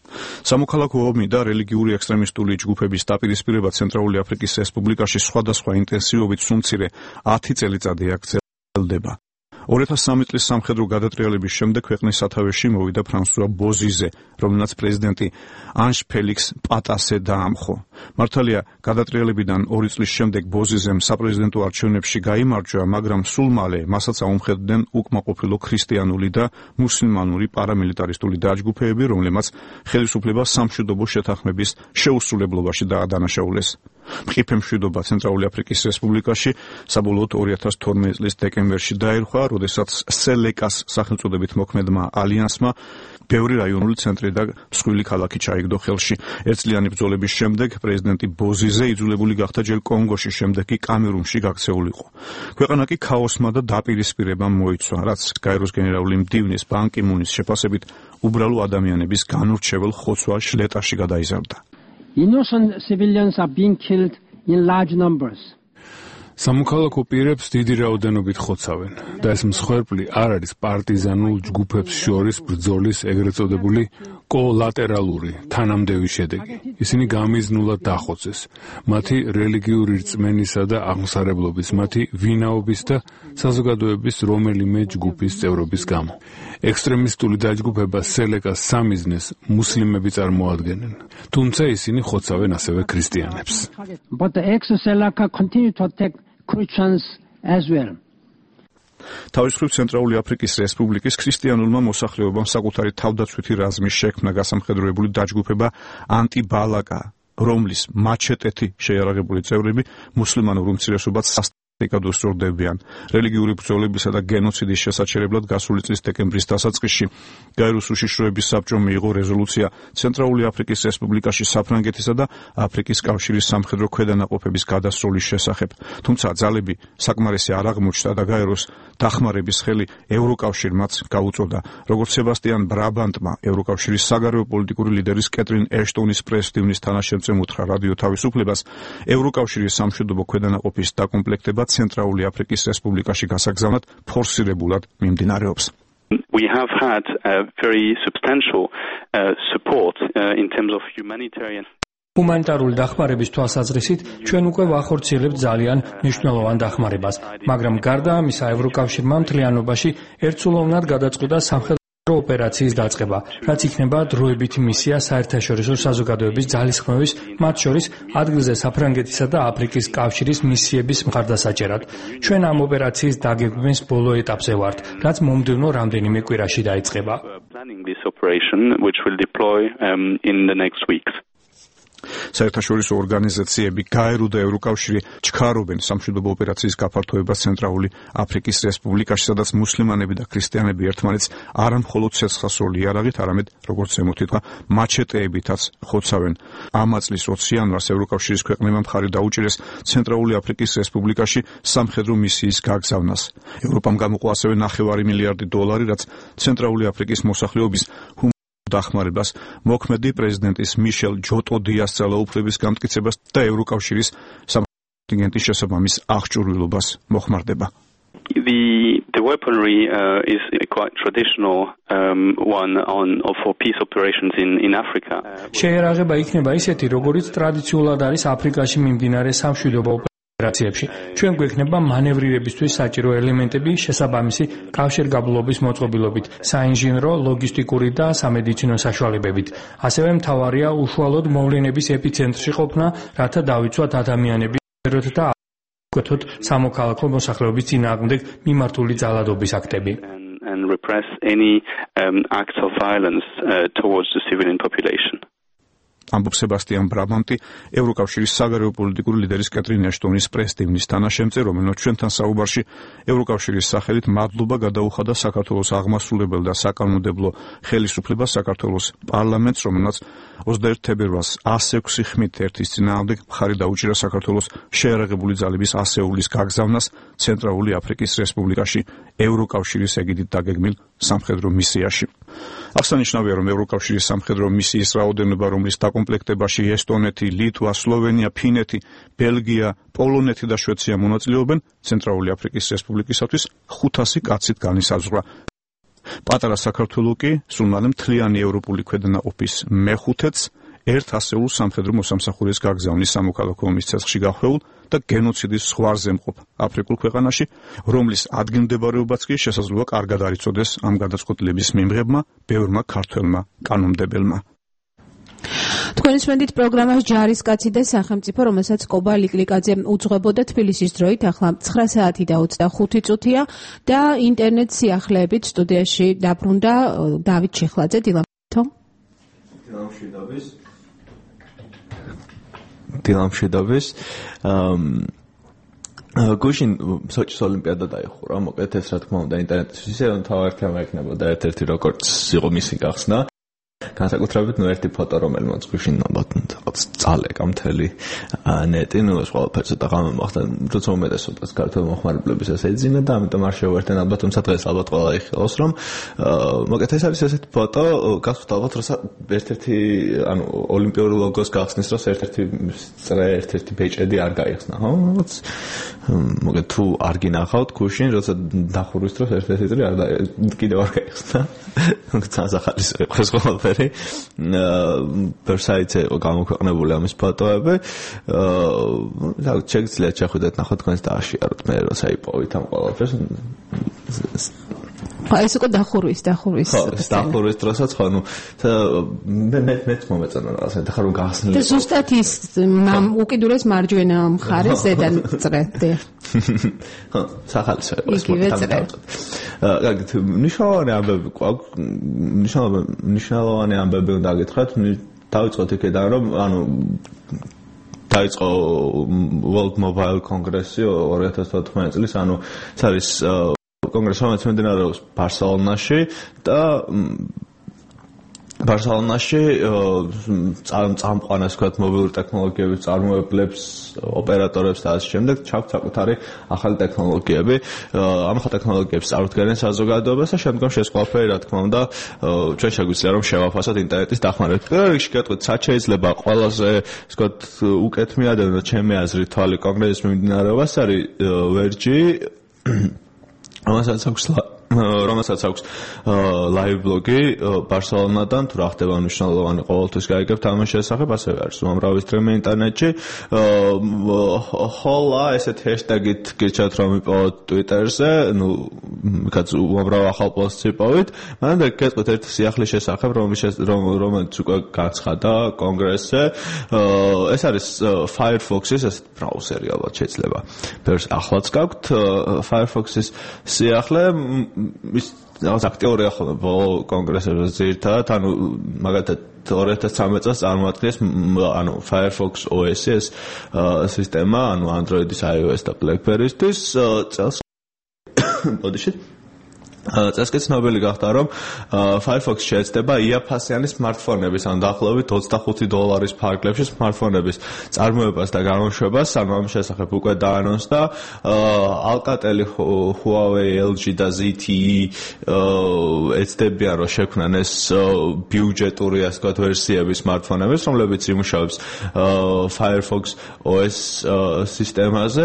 სამოქალაქო ომი და რელიგიური ექსტრემისტული ჯგუფების დაპირისპირება ცენტრალური აფრიკის რესპუბლიკაში სხვადასხვა ინტენსივობით სულ მცირე ათი წელიწადი აგრძელდება. ორი ათას სამი წლის სამხედრო გადატრიალების შემდეგ ქვეყნის სათავეში მოვიდა ფრანსუა ბოზიზე, რომელსაც პრეზიდენტი ანჟ ფელიქს პატასე დაამხო. მართალია, გადატრიალებიდან ორი წლის შემდეგ ბოზიზემ საპრეზიდენტო არჩევნებში გაიმარჯვა, მაგრამ სულ მალე მასაც აუმხედრდნენ უკმაყოფილო ქრისტიანული და მუსლიმანური პარამილიტარისტული დაჯგუფებები, რომლებმაც ხელისუფლება სამშვიდობო შეთანხმების შეუსრულებლობაში დაადანაშაულეს. მყიფე მშვიდობა ცენტრალური აფრიკის რესპუბლიკაში საბოლოოდ ორი ათას თორმეტი წლის დეკემბერში დაირღვა, როდესაც სელეკას სახელწოდებით მოქმედმა ალიანსმა ბევრი რაიონული ცენტრი და მსხვილი ქალაქი ჩაიგდო ხელში. ერთწლიანი ბრძოლების შემდეგ პრეზიდენტი ბოზიზე იძულებული გახდა ჯერ კონგოში, შემდეგ კი კამერუნში გაქცეულიყო. ქვეყანა კი ქაოსმა და დაპირისპირებამ მოიცვა, რაც გაეროს გენერალური მდივნის ბან კი მუნის შეფასებით უბრალო ადამიანების განურჩეულ ხოცვა შლეტაში გადაიზარდა. Innocent civilians are being killed in large numbers. სამოქალაქო პირებს დიდი რაოდენობით ხოცავენ და ეს მსხვერპლი არ არის პარტიზანულ ჯგუფებს შორის ბრძოლის ეგრეთ წოდებული კოლატერალური თანამდები შედეგი. ისინი გამიზნულად დახოცეს მათი რელიგიური რწმენისა და აღმსარებლობის, მათი ვინაობის და საზოგადოების რომელიმე ჯგუფის წევრობის გამო. ექსტრემისტული დაჯგუფება სელეკას სამიზნეს მუსლიმები წარმოადგენენ, თუმცა ისინი ხოცავენ ასევე ქრისტიანებს. But the ex-Seleka continue to attack Christians as well. თავის მხრივ ცენტრალური აფრიკის რესპუბლიკის ქრისტიანულმა მოსახლეობამ საკუთარი თავდაცვითი რაზმის შექმნა გასამხედროებული დაჯგუფება ანტიბალაკა, რომლის მაჩეტეთი შეიარაღებული წევრები მუსლიმანურ უმცირესობად იკადოსწორდებიან. რელიგიური ბრძოლებისა და გენოციდის შესაჩერებლად გასული წლის დეკემბრის დასაწყისში გაეროს უშიშროების საბჭომ მიიღო რეზოლუცია ცენტრალური აფრიკის რესპუბლიკაში საფრანგეთისა და აფრიკის კავშირის სამხედრო ქვედანაყოფების გადასროლის შესახებ. თუმცა ძალები საკმარისი არ აღმოჩნდა და გაეროს დახმარების ხელი ევროკავშირმაც გაუწოდა. როგორც სებასტიან ბრაბანტმა ევროკავშირის საგარეო პოლიტიკური ლიდერის კეტრინ ეშტონის პრესდივნის თანაშემწემ უთხრა რადიო თავისუფლებას, ევროკავშირის სამშვიდობო ქვედანაყოფის დაკომპლექტება ცენტრალური აფრიკის რესპუბლიკაში გასაგზავნად ფორსირებულად მიმდინარეობს. We have had a very substantial uh, support uh, in terms of humanitarian ჰუმანიტარული დახმარების თვალსაზრისით ჩვენ უკვე ვახორციელებთ ძალიან მნიშვნელოვან დახმარებას, მაგრამ გარდა ამისა ევროკავშირმა მთლიანობაში ერთსულოვნად გადაწყვიტა სამხედრო ოპერაციის დაწყება, რაც იქნება დროებითი მისია საერთაშორისო საზოგადოების ძალისხმევის, მათ შორის ადგილზე საფრანგეთისა და აფრიკის კავშირის მისიების მხარდასაჭერად. ჩვენ ამ ოპერაციის დაგეგმვის ბოლო ეტაპზე ვართ, რაც მომდევნო რამდენიმე კვირაში დაიწყება. საერთაშორისო ორგანიზაციები გაერო და ევროკავშირი ჩქარობენ სამშვიდობო ოპერაციის გაფართოებას ცენტრალური აფრიკის რესპუბლიკაში, სადაც მუსლიმანები და ქრისტიანები ერთმანეთს არა მხოლოდ ცეცხლსროლ იარაღით, არამედ როგორც ემოთითქვა მაჩეტეებითაც ხოცავენ. ამ წლის ოცი იანვარს ევროკავშირის ქვეყნებმა მხარი დაუჭირეს ცენტრალური აფრიკის რესპუბლიკაში სამხედრო მისიის გაგზავნას. ევროპამ გამოყო ასევე ნახევარი მილიარდი დოლარი, რაც ცენტრალური აფრიკის მოსახლეობის დახმარებას მოქმედი პრეზიდენტის მიშელ ჯოტო დიას ძალაუფლების გამტკიცებას და ევროკავშირის სამგენტის შესაბამის აღჭურვილობას მოხმარდება. The the weaponry uh, is a quite traditional um, one on for peace operations in in Africa. შეერაღება იქნება ისეთი, როგორიც ტრადიციულად არის აფრიკაში მიმდინარე სამშვიდობო ოპერაციებში. ჩვენ გვექნება მანევრირებისთვის საჭირო ელემენტები შესაბამისი კავშირგაბმულობის მოწყობილობით, საინჟინრო, ლოგისტიკური და სამედიცინო საშუალებებით. ასევე მთავარია უშუალოდ მოვლენების ეპიცენტრში ყოფნა, რათა დავიცვათ ადამიანების და ვკვეთოთ სამოქალაქო მოსახლეობის წინააღმდეგ მიმართული ძალადობის აქტები. And repress any um, acts of violence uh, towards the civilian population. ამბობს სებასტიან ბრაბანტი, ევროკავშირის საგარეო პოლიტიკური ლიდერის კეტრინ ეშტონის პრესდივნის თანაშემწე, რომელმაც ჩვენთან საუბარში ევროკავშირის სახელით მადლობა გადაუხადა საქართველოს აღმასრულებელ და საკანონმდებლო ხელისუფლებას, საქართველოს პარლამენტს, რომელმაც ოცდაერთი თებერვალს ას ექვსი ხმით ერთის წინააღმდეგ მხარი დაუჭირა საქართველოს შეიარაღებული ძალების ასეულის გაგზავნას ცენტრალური აფრიკის რესპუბლიკაში ევროკავშირის ეგიდით დაგეგმილ სამხედრო მისიაში. აღსანიშნავია, რომ ევროკავშირის სამხედრო მისიის რაოდენობა, რომლის დაკომპლექტებაში ესტონეთი, ლიტვა, სლოვენია, ფინეთი, ბელგია, პოლონეთი და შვეიცარია მონაწილეობენ, ცენტრალური აფრიკის რესპუბლიკისათვის ხუთასი კაცით განისაზღვრა. პატარა საქართველო კი სულ მალე მთლიანი ევროპული ქვედანაყოფის მეხუთეც ერთ ასეულ სამხედრო მოსამსახურეს გაგზავნის სამოქალაქო ომის ცეცხლში გახვეულ და გენოციდის ზღვარზე მყოფ აფრიკულ ქვეყანაში, რომლის ადგილმდებარეობაც კი შესაძლოა კარგად არ იცოდეს ამ გადაწყვეტილების მიმღებმა ბევრმა ქართველმა კანონმდებელმა. თქვენის მენდით პროგრამას ჯარისკაცი და სახელმწიფო, რომელსაც კობა ლიკლიკაძე უძღვებოდა თბილისის დროით, ახლა ცხრა საათი და ოცდახუთი წუთია და ინტერნეტ სიახლეებით სტუდიაში დაბრუნდა დავით ჩიხლაძე. დილამთო. დილამშვიდობის. დილამშვიდობის. გუშინ სოჭის ოლიმპიადა დაიხურა, მოკლედ ეს რა თქმა უნდა ინტერნეტის ისე თავი თემა ექნებოდა ერთ-ერთი როგორც იყო მისი გახსნა. განსაკუთრებით ნუ ერთი ფოტო რომელმაც გუშინ ალბათ წალეკა მთელი ნეტი, ნუ ეს ყველაფერს და ღამე მოხდა, როცა უმეტესობას ქართულ მოხმარებლებს ეს ეძინა და ამიტომ არ შეუერთდნენ ალბათ, თუმცა დღეს ალბათ ყველა იხილავს, რომ მოკლედ ეს არის ესეთი ფოტო, გასვთ ალბათ როცა ერთ-ერთი ანუ ოლიმპიური ლოგოს გახსნის დროს ერთ-ერთი წრე, ერთ-ერთი ბეჭედი არ გაიხსნა, ხო? მოკლედ თუ არ გინახავთ გუშინ, როცა დახურვის დროს ერთ-ერთი წრე არ კიდევ არ გაიხსნა. ძალიან ახალი ეს ყველაფერი. ვებსაიტზე გამოქვეყნებული ამის ფოტოები. აა შეგიძლიათ შეხვიდეთ, ნახოთ თქვენს დააშიაროთ მე როცა იპოვით ამ ყველაფერს. აი ეს უკვე დახურვის, დახურვის. ხო, დახურვის დროსაც ხო, ნუ მე მე მეც მომეწონა რაღაცა, და ხარ რომ გახსნილი. და ზუსტად ის უკიდურეს მარჯვენა მხარეს ზედან წრედი. ხო, სახალისო ეს მოთხოვნა. აა, ნიშნავანი ამბები გვაქვს, ნიშნავანი ნიშნავანი ამბები უნდა გითხრათ, დავიწყოთ იქიდან, რომ ანუ დაიწყო World Mobile Congress-ი ორი ათას თოთხმეტი წლის, ანუ ეს არის კონგრესი, რომელიც მიმდინარეობს ბარსელონაში და ბარსელონაში წამყვანას ვქოთ მობილური ტექნოლოგიების წარმოებლებს, ოპერატორებს და ასე შემდეგ ჩაქვთ საკუთარი ახალი ტექნოლოგიები. ამ ახალ ტექნოლოგიებს წარუდგენენ საზოგადოებას და შემდგომში ეს ყველაფერი, რა თქმა უნდა, ჩვენ შეგვიძლია რომ შევაფასოთ ინტერნეტის დახმარებით. პირველ რიგში გეტყვით, სად შეიძლება ყველაზე, ასე ვთქვათ, უკეთ მიადევნოთ ჩემი აზრით თვალი კონგრესის მიმდინარეობას, არის ვერჯი რომელსაც აქვს რომელსაც აქვს ლაივ ბლოგი ბარსელონადან, თუ რა ხდება მნიშვნელოვანი ყოველთვის გაიგებთ ამის შესახებ, ასევე არის უამრავი სტრიმი ინტერნეტში. ხოლა ესეთ ჰეშტაგით გირჩევთ რომ იპოვოთ ტვიტერზე, ნუ კაც უამრავ ახალ პოსტს იპოვით, მაგრამ გეტყვით ერთი სიახლის შესახებ, რომელიც უკვე გაცხადა კონგრესზე. ეს არის Firefox-ის ესეთ ბრაუზერი, ალბათ შეიძლება ბევრს ახლაც გაქვთ Firefox-ის სიახლე. ის რაღაც აქტიური ახლა ბოლო კონგრესებზე ძირითადად, ანუ მაგალითად ორი ათას ცხრამეტ წელს წარმოადგენს ანუ Firefox O S-ი ეს სისტემა, ანუ Android-ის, iOS და BlackBerry-ისთვის წელს ბოდიშით წელს კი ცნობილი გახდა, რომ Firefox შეეცდება იაფასიანი სმარტფონების, ანუ დაახლოებით ოცდახუთი დოლარის ფარგლებში სმარტფონების წარმოებას და გამოშვებას, ანუ ამ შესახებ უკვე დაანონსდა Alcatel, Huawei, L G და Z T E ეცდებიან, რომ შექმნან ეს ბიუჯეტური, ასე ვთქვათ, ვერსიები სმარტფონების, რომლებიც იმუშავებს Firefox O S სისტემაზე.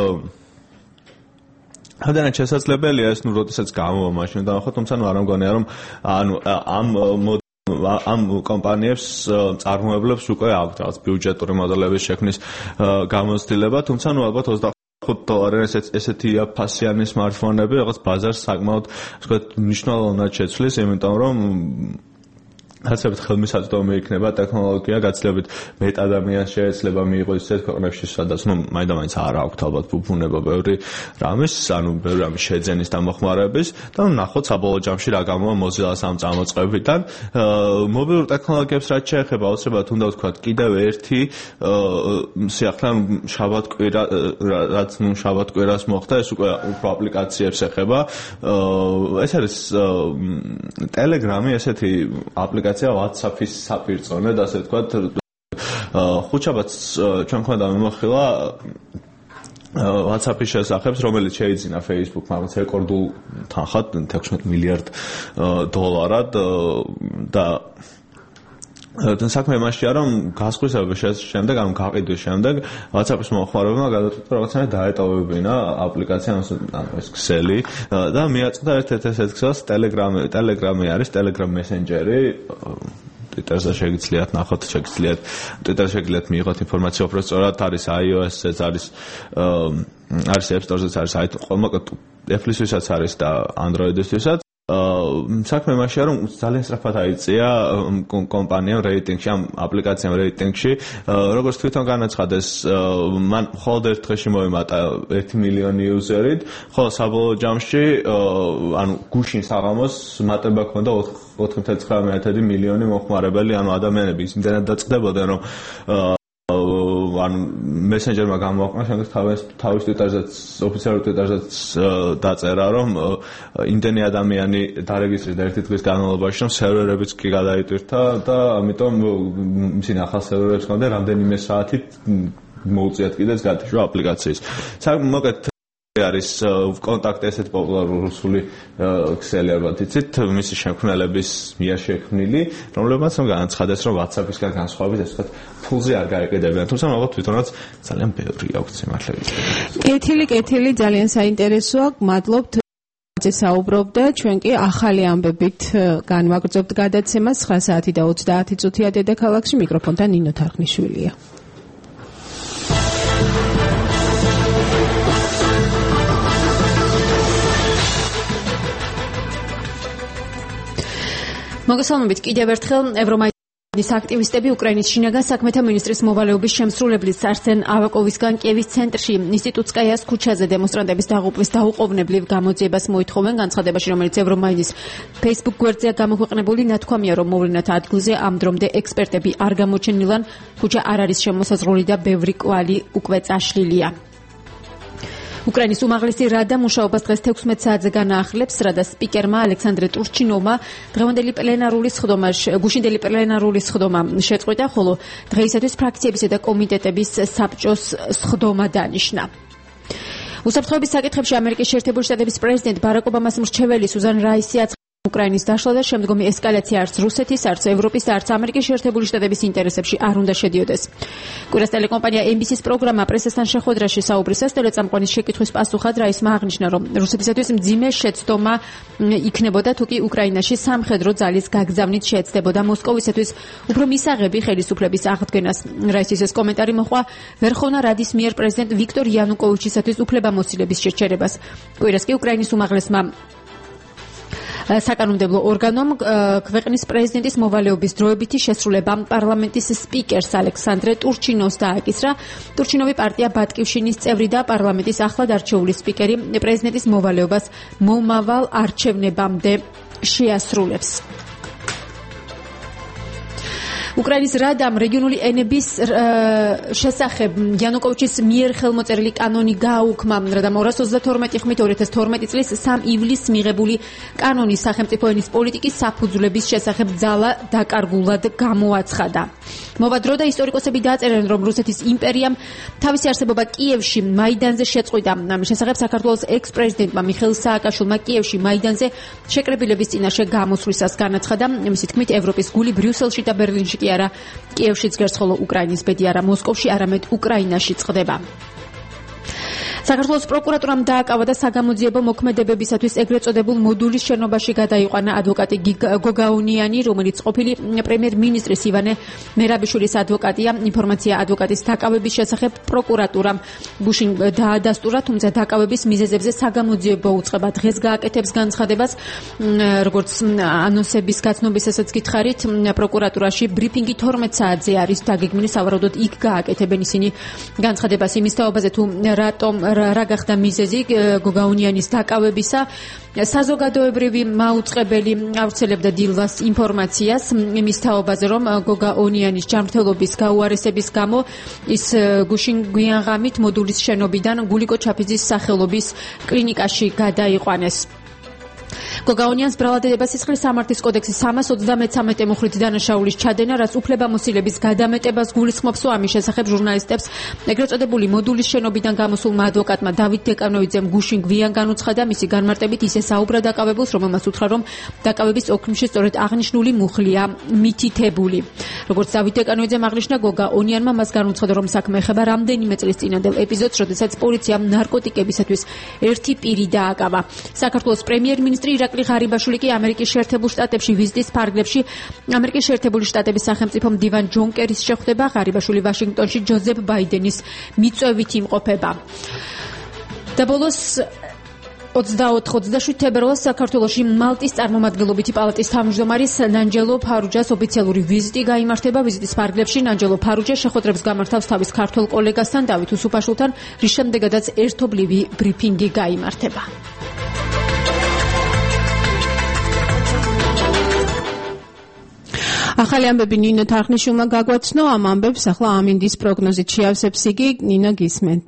Hadana შესაძლებელია ეს, ნუ როდესაც გამოვა მაშინ დავახოთ, თუმცა ნუ არ მგონია რომ ანუ ამ ამ კომპანიებს წარმოებლებს უკვე აქვს რაღაც ბიუჯეტური მოდელების შექმნის გამოცდილება, თუმცა ნუ ალბათ ოცდახუთი დოლარი ესეთი ფასიანი სმარტფონები რაღაც ბაზარს საკმაოდ, ასე ვთქვათ, მნიშვნელოვნად შეცვლის, იმიტომ რომ ასეთ ხელმისაწვდომი იქნება ტექნოლოგია, გაცილებით მეტ ადამიანს შეიძლება მიიღოს ისეთ ქვეყნებში, სადაც ნუ მაინდა-მაინც არ აქვს ალბათ ბუბუნება ბევრი რამის, ანუ ბევრი რამის შეძენის და მოხმარების და ნახოთ საბოლოო ჯამში რა გამოვა Mozilla-ს ამ წამოწყებიდან. მობილურ ტექნოლოგიებს რაც შეეხება, აუცილებლად უნდა ვთქვათ კიდევ ერთი სიახლე, შაბათ კვირა, რაც ნუ შაბათ კვირას მოხდა, ეს უკვე უფრო აპლიკაციებს ეხება. ეს არის Telegram-ი, ესეთი აპლიკაცია WhatsApp-ის საპირწონედ, ასე ვთქვათ, ხუთშაბათს ჩვენ გვქონდა მიმოხილვა WhatsApp-ის შესახებ, რომელიც შეიძინა Facebook-მა რეკორდულ თანხად თექვსმეტ მილიარდ დოლარად და საქმე მასშია რომ გასხვისების შემდეგ ანუ გაყიდვის შემდეგ WhatsApp-ის მოხმარებელმა გადაწყვიტა რაღაცნაირად დაეტოვებინა აპლიკაცია ანუ ეს ქსელი და მიაწყდა ერთ-ერთ ესეთ ქსელს Telegram-ი Telegram-ი არის Telegram Messenger-ი Twitter-ზე შეგიძლიათ ნახოთ შეგიძლიათ Twitter-ზე შეგიძლიათ მიიღოთ ინფორმაცია უბრალოდ არის iOS-ზე არის არის App Store-ზე არის Apple-ისთვისაც არის და Android-ისთვისაც საქმე მასშია რომ ძალიან სწრაფად აიწია კომპანიამ რეიტინგში ამ აპლიკაციამ რეიტინგში როგორც თვითონ განაცხადეს მან მხოლოდ ერთ დღეში მოემატა ერთი მილიონი იუზერით ხოლო საბოლოო ჯამში ანუ გუშინ საღამოს მატება ჰქონდა ოთხი ათეული ცხრამეტი მილიონი მოხმარებელი ანუ ადამიანები იმდენად დაწყდებოდნენ რომ ანუ მესენჯერმა გამოაყენა შემდეგ თავის თავის Twitter-ზეც ოფიციალურ Twitter-ზეც დაწერა რომ იმდენი ადამიანი დარეგისტრირდა ერთი დღის განმავლობაში რომ სერვერებიც კი გადაიტვირთა და ამიტომ ისინი ახალ სერვერებს ჰქონდა რამდენიმე საათით მოუწიათ კიდეც გათიშვა აპლიკაციის. მოკლედ არის კონტაქტი ესეთ პოპულარული რუსული ქსელი ალბათ იცით მისი შემქმნელების მიერ შექმნილი რომლებმაც რომ განაცხადეს რომ WhatsApp-ისგან განსხვავებით ეს ვთქვათ ფულზე არ გაიყიდებიან თუმცა მაგათ თვითონაც ძალიან ბევრი აქვს სიმართლე კეთილი კეთილი ძალიან საინტერესოა მადლობთ საუბრობ და ჩვენ კი ახალი ამბებით განვაგრძობთ გადაცემას ცხრა საათი და ოცდაათი წუთია დედაქალაქში მიკროფონთან ნინო თარხნიშვილია მოგესალმებით კიდევ ერთხელ ევრომაიდანის აქტივისტები უკრაინის შინაგან საქმეთა მინისტრის მოვალეობის შემსრულებლის არსენ ავაკოვისგან კიევის ცენტრში ინსტიტუტსკაიას ქუჩაზე დემონსტრანტების დაღუპვის დაუყოვნებლივ გამოძიებას მოითხოვენ განცხადებაში რომელიც ევრომაიდანის Facebook გვერდზეა გამოქვეყნებული ნათქვამია რომ მოვლენათა ადგილზე ამ დრომდე ექსპერტები არ გამოჩენილან ქუჩა არ არის შემოსაზღვრული და ბევრი კვალი უკვე წაშლილია უკრაინის უმაღლესი რადა მუშაობას დღეს თექვსმეტ საათზე განაახლებს, რადა სპიკერმა ალექსანდრე ტურჩინოვმა დღევანდელი პლენარული სხდომაში გუშინდელი პლენარული სხდომა შეწყვიტა, ხოლო დღეისათვის ფრაქციებისა და კომიტეტების საბჭოს სხდომა დანიშნა. უსაფრთხოების საკითხებში ამერიკის შეერთებული შტატების პრეზიდენტ ბარაკ ობამას მრჩეველი სუზან რაისი უკრაინის დაშლა და შემდგომი ესკალაცია არც რუსეთის, არც ევროპის და არც ამერიკის შეერთებული შტატების ინტერესებში არ უნდა შედიოდეს. კვირას ტელეკომპანია ემ ბი სი-ის პროგრამა პრესასთან შეხვედრაში საუბრისას ტელეწამყვანის შეკითხვის პასუხად რაისმა აღნიშნა, რომ რუსეთისათვის მძიმე შეცდომა იქნებოდა თუ კი უკრაინაში სამხედრო ძალის გაგზავნით შეეცდებოდა მოსკოვისათვის უფრო მისაღები ხელისუფლების აღდგენას. რაისის ეს კომენტარი მოჰყვა ვერხოვნა რადის მიერ პრეზიდენტ ვიქტორ იანუკოვიჩისათვის უფლებამოსილების შეჩერებას. კვირას კი უკრაინის უმაღლესმა საკანონმდებლო ორგანომ ქვეყნის პრეზიდენტის მოვალეობის დროებითი შესრულება პარლამენტის სპიკერს ალექსანდრე ტურჩინოვს დააკისრა. ტურჩინოვი პარტია ბატკივშინის წევრი და პარლამენტის ახლად არჩეული სპიკერი პრეზიდენტის მოვალეობას მომავალ არჩევნებამდე შეასრულებს. უკრაინის რადამ რეგიონული ენების შესახებ იანუკოვიჩის მიერ ხელმოწერილი კანონი გააუქმა. რადამ ორას ოცდათორმეტი ხმით ორი ათას თორმეტი წლის სამ ივლისს მიღებული კანონის სახელმწიფო ენის პოლიტიკის საფუძვლების შესახებ ძალა დაკარგულად გამოაცხადა. მოვა დრო და ისტორიკოსები დააწერენ, რომ რუსეთის იმპერიამ თავისი არსებობა კიევში მაიდანზე შეწყვიტა. ამის შესახებ საქართველოს ექს-პრეზიდენტმა მიხეილ სააკაშვილმა კიევში მაიდანზე შეკრებილების წინაშე გამოსვლისას განაცხადა. მისი თქმით, ევროპის გული ბრიუსელში და ბერლინში კი არა კიევშიც გერს, ხოლო უკრაინის ბედი არა მოსკოვში, არამედ უკრაინაში წყდება. საქართველოს პროკურატურამ დააკავა და საგამოძიებო მოქმედებებისათვის ეგრეთ წოდებულ მოდულის შენობაში გადაიყვანა ადვოკატი გოგაუნიანი, რომელიც ყოფილი პრემიერ-მინისტრის ივანე მერაბიშვილის ადვოკატია. ინფორმაცია ადვოკატის დაკავების შესახებ პროკურატურამ გუშინ დაადასტურა, თუმცა დაკავების მიზეზებზე საგამოძიებო უწყება დღეს გააკეთებს განცხადებას. როგორც ანონსების გაცნობისასაც გითხარით, პროკურატურაში ბრიფინგი თორმეტ საათზე არის დაგეგმილი, სავარაუდოდ იქ გააკეთებენ ისინი განცხადებას იმის თაობაზე თუ რატომ რა გახდა მიზეზი გოგაუნიანის დაკავებისა. საზოგადოებრივი მაუწყებელი ავრცელებდა დილვას ინფორმაციას იმის თაობაზე, რომ გოგაუნიანის ჯანმრთელობის გაუარესების გამო ის გუშინ გვიანღამით მოდულის შენობიდან გულიკო ჩაფიძის სახელობის კლინიკაში გადაიყვანეს. გოგაონიანს ბრალადდება სისხლის სამართლის კოდექსის სამას ოცდამეცამეტე მუხლით დანაშაულის ჩადენა, რაც უფლებამოსილების გადამეტებას გულისხმობს, ამის შესახებ ჟურნალისტებს ეგრეთ წოდებული მოდულის შენობიდან გამოსულმა ადვოკატმა დავით დეკანოვიძემ გუშინ გვიან განუცხადა, მისი განმარტებით ისე საუბრა დაკავებულს, რომელმაც უთხრა, რომ დაკავების ოქმში სწორედ აღნიშნული მუხლია მითითებული. როგორც დავით დეკანოვიძემ აღნიშნა, გოგაონიანმა მას განუცხადა, რომ საქმე ეხება რამდენიმე წლის წინანდელ ეპიზოდს, როდესაც პოლიციამ ნარკოტიკებისათვის ერთი პირი დააკავა. საქართველოს პრემიერ-მინისტრი ირაკლი ღარიბაშვილი კი ამერიკის შეერთებულ შტატებში ვიზიტის ფარგლებში ამერიკის შეერთებული შტატების სახელმწიფო მდივან ჯონ კერის შეხვდება. ღარიბაშვილი ვაშინგტონში ჯოზეფ ბაიდენის მიწვევით იმყოფება. და ბოლოს ოცდაოთხ ოცდაშვიდ თებერვალს საქართველოში მალტის წარმომადგენლობითი პალატის თავმჯდომარის ნანჯელო ფარუჯას ოფიციალური ვიზიტი გაიმართება. ვიზიტის ფარგლებში ნანჯელო ფარუჯა შეხვედრებს გამართავს თავის ქართველ კოლეგასთან დავით უსუფაშვილთან, რის შემდეგაც ერთობლივი ბრიფინგი გაიმართება. ახალი ამბები ნინო თარხნიშვილმა გაგვაცნო. ამ ამბებს ახლა ამინდის პროგნოზით შეავსებს იგი. ნინო, გისმენთ.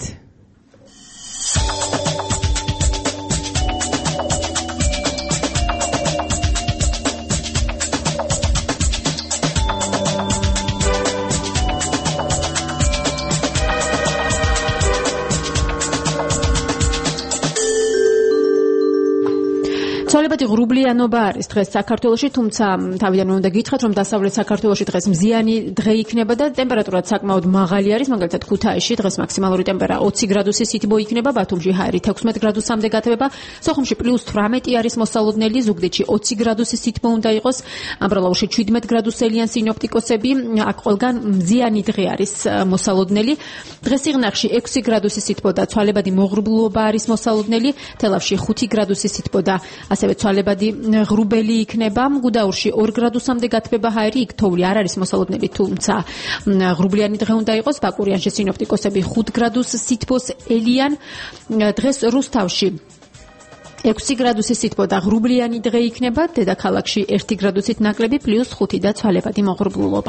ცვალებადი ღრუბლიანობა არის დღეს საქართველოში, თუმცა თავიდან უნდა გითხრათ, რომ დასავლეთ საქართველოში დღეს მზიანი დღე იქნება და ტემპერატურა საკმაოდ მაღალი არის. მაგალითად ქუთაისში დღეს მაქსიმალური ტემპერატურა ოცი გრადუსი სითბო იქნება, ბათუმში ჰაერით ექვსმეტ გრადუსამდე გათბება, სოხუმში პლუს თვრამეტი არის მოსალოდნელი, ზუგდიდში ოცი გრადუსი სითბო უნდა იყოს, ამბროლაურში შვიდმეტ გრადუსელიან სინოპტიკოსები, აქ ყველგან მზიანი დღე არის მოსალოდნელი. დღეს სიღნაღში ექვსი გრადუსი სითბო და ცვალებადი მოღრუბლობა არის მოსალოდნელი, თელავში ხუთი გრადუსი სითბო და ასევე ცვალებადი ღრუბელი იქნება. გუდაურში ორ გრადუსამდე გათბება ჰაერი, იქ თოვლი არ არის მოსალოდნელი, თუმცა ღრუბლიანი დღე უნდა იყოს. ბაკურიანში სინოპტიკოსები ხუთ გრადუს სითბოს ელიან. დღეს რუსთავში ექვსი გრადუსი სითბო და ღრუბლიანი დღე იქნება, დედაქალაქში ერთი გრადუსით ნაკლები, პლუს ხუთი და ცვალებადი მოღრუბლულობა.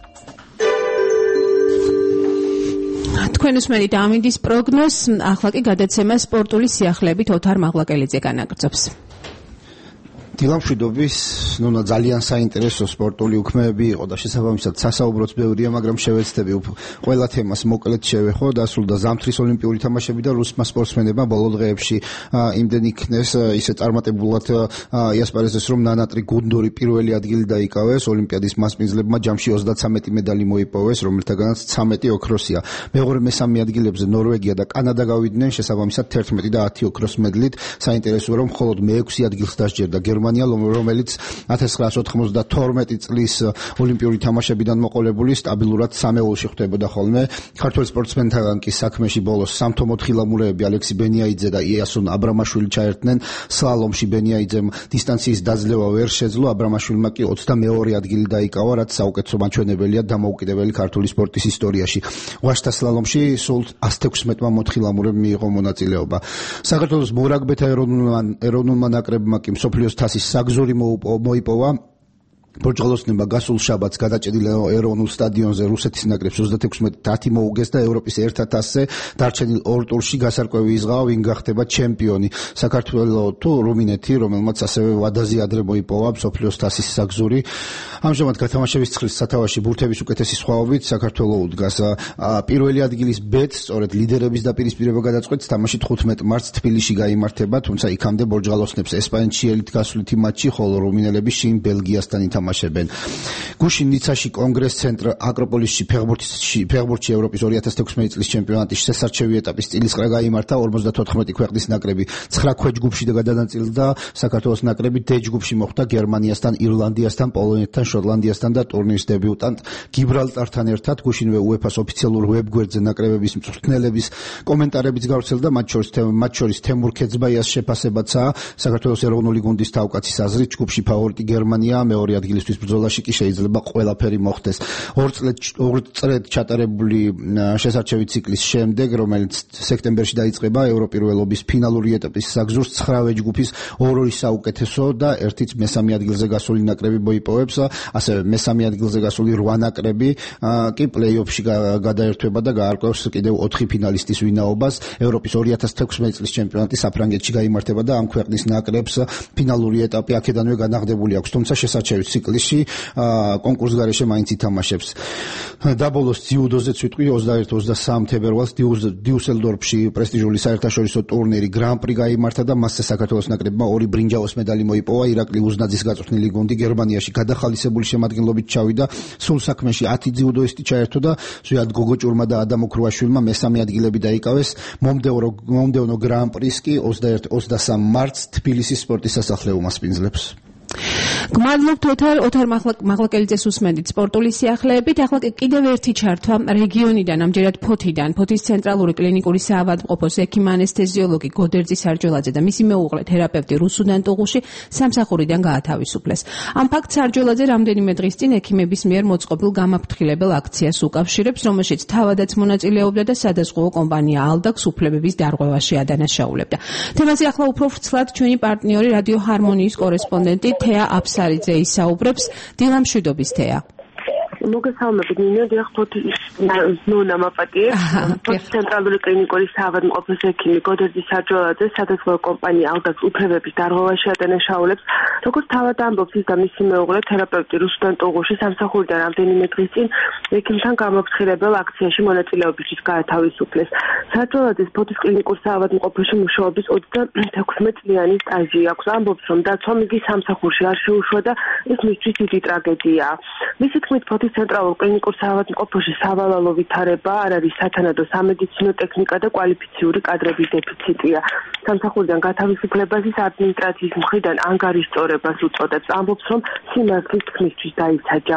თქვენ უსმენთ ამინდის პროგნოზს, ახლა კი გადაცემა სპორტული სიახლეებით ოთარ მაღლაკელიძე განაგრძობს. დილამშვიდობის, ნუნა ძალიან საინტერესო სპორტული უქმეები იყო და შესაბამისად სასაუბროც ბევრია, მაგრამ შევეცდები ყველა თემას მოკლედ შევეხო. დასრულდა ზამთრის ოლიმპიური თამაშები და რუსმა სპორტსმენებმა ბოლო დღეებში იმდენი იქნეს ისე წარმატებულად იასპარეზეს, რომ ნანატრი გუნდური პირველი ადგილი დაიკავეს. ოლიმპიადის მასპინძლებმა ჯამში ოცდათვრამეტი მედალი მოიპოვეს, რომელთაგანაც ცამეტი ოქროსია. მეორე მესამე ადგილებზე ნორვეგია და კანადა გავიდნენ, შესაბამისად თერთმეტი და ათი ოქროს მედლით. საინტერესოა, რომ მხოლოდ მეექვსე ადგილს დასჯერდა გერმანია, რომელიც ათას ცხრაას ოთხმოცდათორმეტი წლის ოლიმპიური თამაშებიდან მოყოლებული სტაბილურად სამეულში ხვდებოდა ხოლმე. ქართველ სპორტსმენთაგან კი საქმეში ბოლოს სამთო მოთხილამურეები ალექსი ბენიაიძე და იასონ აბრამაშვილი ჩაერთნენ. სლალომში ბენიაიძემ დისტანციის დაძლევა ვერ შეძლო, აბრამაშვილმა კი ოცდამეორე ადგილი დაიკავა, რაც საუკეთესო მაჩვენებელია დამოუკიდებელი ქართული სპორტის ისტორიაში. ვაშთა სლალომში სულ ათექვსმეტმა მოთხილამურემ მიიღო მონაწილეობა. საქართველოს მორაგბეთა ეროვნულმა ნაკრებმა კი მსოფლიოს თასის საგზური მოიპოვა. ბორჯღალოსნებმა გასულ შაბათს გადაჭედილ ეროვნულ სტადიონზე რუსეთის ნაკრებს ოცდაექვსმეტ ათი მოუგეს და ევროპის ერთ ათასზე დარჩენილ ორ ტურში გასარკვევი იზღავა, ვინ გახდება ჩემპიონი. საქართველო თუ რუმინეთი, რომელმაც ასევე ვადაზე ადრე მოიპოვა მსოფლიოს თასის საგზური. ამჟამად გათამაშების ცხრილის სათავეში ბურთების უკეთესი სხვაობით საქართველო უდგას პირველი ადგილის ბედს, სწორედ ლიდერების დაპირისპირება გადაწყვეტს. თამაში თხუთმეტ მარტს თბილისში გაიმართება, თუმცა იქამდე ბორჯღალოსნებს ესპანეთში ელით გასვლითი მატჩი, ხოლო რუმინელები შინ ბელგიასთან ითამაშებენ. გუშინ ნიცაში კონგრეს ცენტრ აკროპოლისში ფეხბურთში ფეხბურთში ევროპის ორი ათას თექვსმეტი წლის ჩემპიონატის შესარჩევი ეტაპის წილისყრა გაიმართა. ორმოცდათოთხმეტი ქვეყნის ნაკრები ცხრა ქვეჯგუფში გადანაწილდა. საქართველოს ნაკრები დე ჯგუფში მოხვდა გერმანიასთან, ირლანდიასთან, პოლონეთთან, შოტლანდიასთან და ტურნირის დებიუტანტ გიბრალტართან ერთად. გუშინვე უეფას ოფიციალურ ვებგვერდზე ნაკრებების მწვრთნელების კომენტარებიც გავრცელდა, მათ შორის მათ შორის თემურ ქეძბაიას შეფასებაცაა. საქართველოს ეროვნული გუნდის თავკაცის აზრით, ჯგუფში ფავორიტი გერმანია, მეორე ადგილისთვის ბრძოლაში კი შეიძლება ყველაფერი მოხდეს. ორ წლით ორ წლით ჩატარებული შესარჩევი ციკლის შემდეგ, რომელიც სექტემბერში დაიწყება, ევროპირველობის ფინალური ეტაპის საგზურს ცხრა ჯგუფის ორ-ორი საუკეთესო და ერთით მესამე ადგილზე გასული ნაკრები მოიპოვებს, ასევე მესამე ადგილზე გასული რვა ნაკრები კი პლეი-ოფში გადაერთვება და გაარკვევს კიდევ ოთხი ფინალისტის ვინაობას. ევროპის ორი ათას თექვსმეტი წლის ჩემპიონატი საფრანგეთში გაიმართება და ამ ქვეყნის ნაკრებს ფინალური ეტაპი აქედანვე განაღდებული აქვს, თუმცა შესარჩევი ციკლში კონკურს გარეშე მაინც ითამაშებს. დაბოლოს ძიუდოზეც ვიტყვი ოცდაერთი ოცდასამი თებერვალს დიუსელდორფში პრესტიჟული საერთაშორისო ტურნირი გრან-პრი გაიმართა და მასზე საქართველოს ნაკრებმა ორი ბრინჯაოს медали მოიპოვა. ირაკლი უზნაძის გაწვრთნილი გუნდი გერმანიაში გადახალისებული შემადგენლობით ჩავიდა. სულ საქმეში ათი ძიუდოისტი ჩაერთო და ზვიად გოგოჭურმა და ადამ ოქრუაშვილმა მესამე ადგილები დაიკავეს. მომდევნო გრან-პრის კი ოცდაერთი ოცდასამი მარტს თბილისის სპორტის სასახლე უმასპინძლებს. გმადლობთ ოთარ ოთარ მაღლაკელიძეს უსმენთ სპორტული სიახლეებით. ახლა კიდევ ერთი ჩართვა რეგიონიდან, ამჯერად ფოთიდან. ფოთის ცენტრალური კლინიკური საავადმყოფოს ექიმ ანესთეზიოლოგი გოდერძი სარჯოლაძე და მისი მეუღლე თერაპევტი რუსუდან ტუღუში სამსახურიდან გაათავისუფლეს. ამ ფაქტს სარჯოლაძე რამდენიმე დღის წინ ექიმების მიერ მოწყობილ გამაფრთხილებელ აქციას უკავშირებს, რომელშიც თავადაც მონაწილეობდა და სადაზღვევო კომპანია ალდაქს უფლებების დარღვევაში ადანაშაულებდა. თემაზე ახლა უფრო ვრცლად ჩვენი პარტნიორი რადიო ჰარმონიის კორესპონდენტი თეა აფსარიძე ისაუბრებს. დილა მშვიდობის თეა. მოგესალმებით ნინო, დიახ, ფოთის ნონა მაპატიებს, ფოთის ცენტრალური კლინიკური საავადმყოფოს ექიმი გოდერძი სარჯოლაძე სადაზღვევო კომპანია ალდაქს უფლებების დარღვევაში ადანაშაულებს. როგორც თავად ამბობს ის და მისი მეუღლე თერაპევტი რუსუდან ტუღუში სამსახურიდან რამდენიმე დღის წინ ექიმთან გამაფრთხილებელ აქციაში მონაწილეობისთვის გაათავისუფლეს. სარჯოლაძეს ფოთის კლინიკურ საავადმყოფოში მუშაობის ოცდათექვსმეტ წლიანი სტაჟი აქვს. ამბობს, რომ დაცვამ იგი სამსახურში არ შეუშვა და ეს მისთვის დიდი ტრაგედიაა. მისი თქმით, ფოთის ცენტრალურ კლინიკურ საავადმყოფოში სავალალო ვითარება, არ არის სათანადო სამედიცინო ტექნიკა და კვალიფიციური კადრების დეფიციტია. სამსახურიდან გათავისუფლებას ის ადმინისტრაციის მხრიდან ანგარიშწორებას უწოდებს. ამბობს, რომ სიმართლის თქმისთვის დაიცაჯა.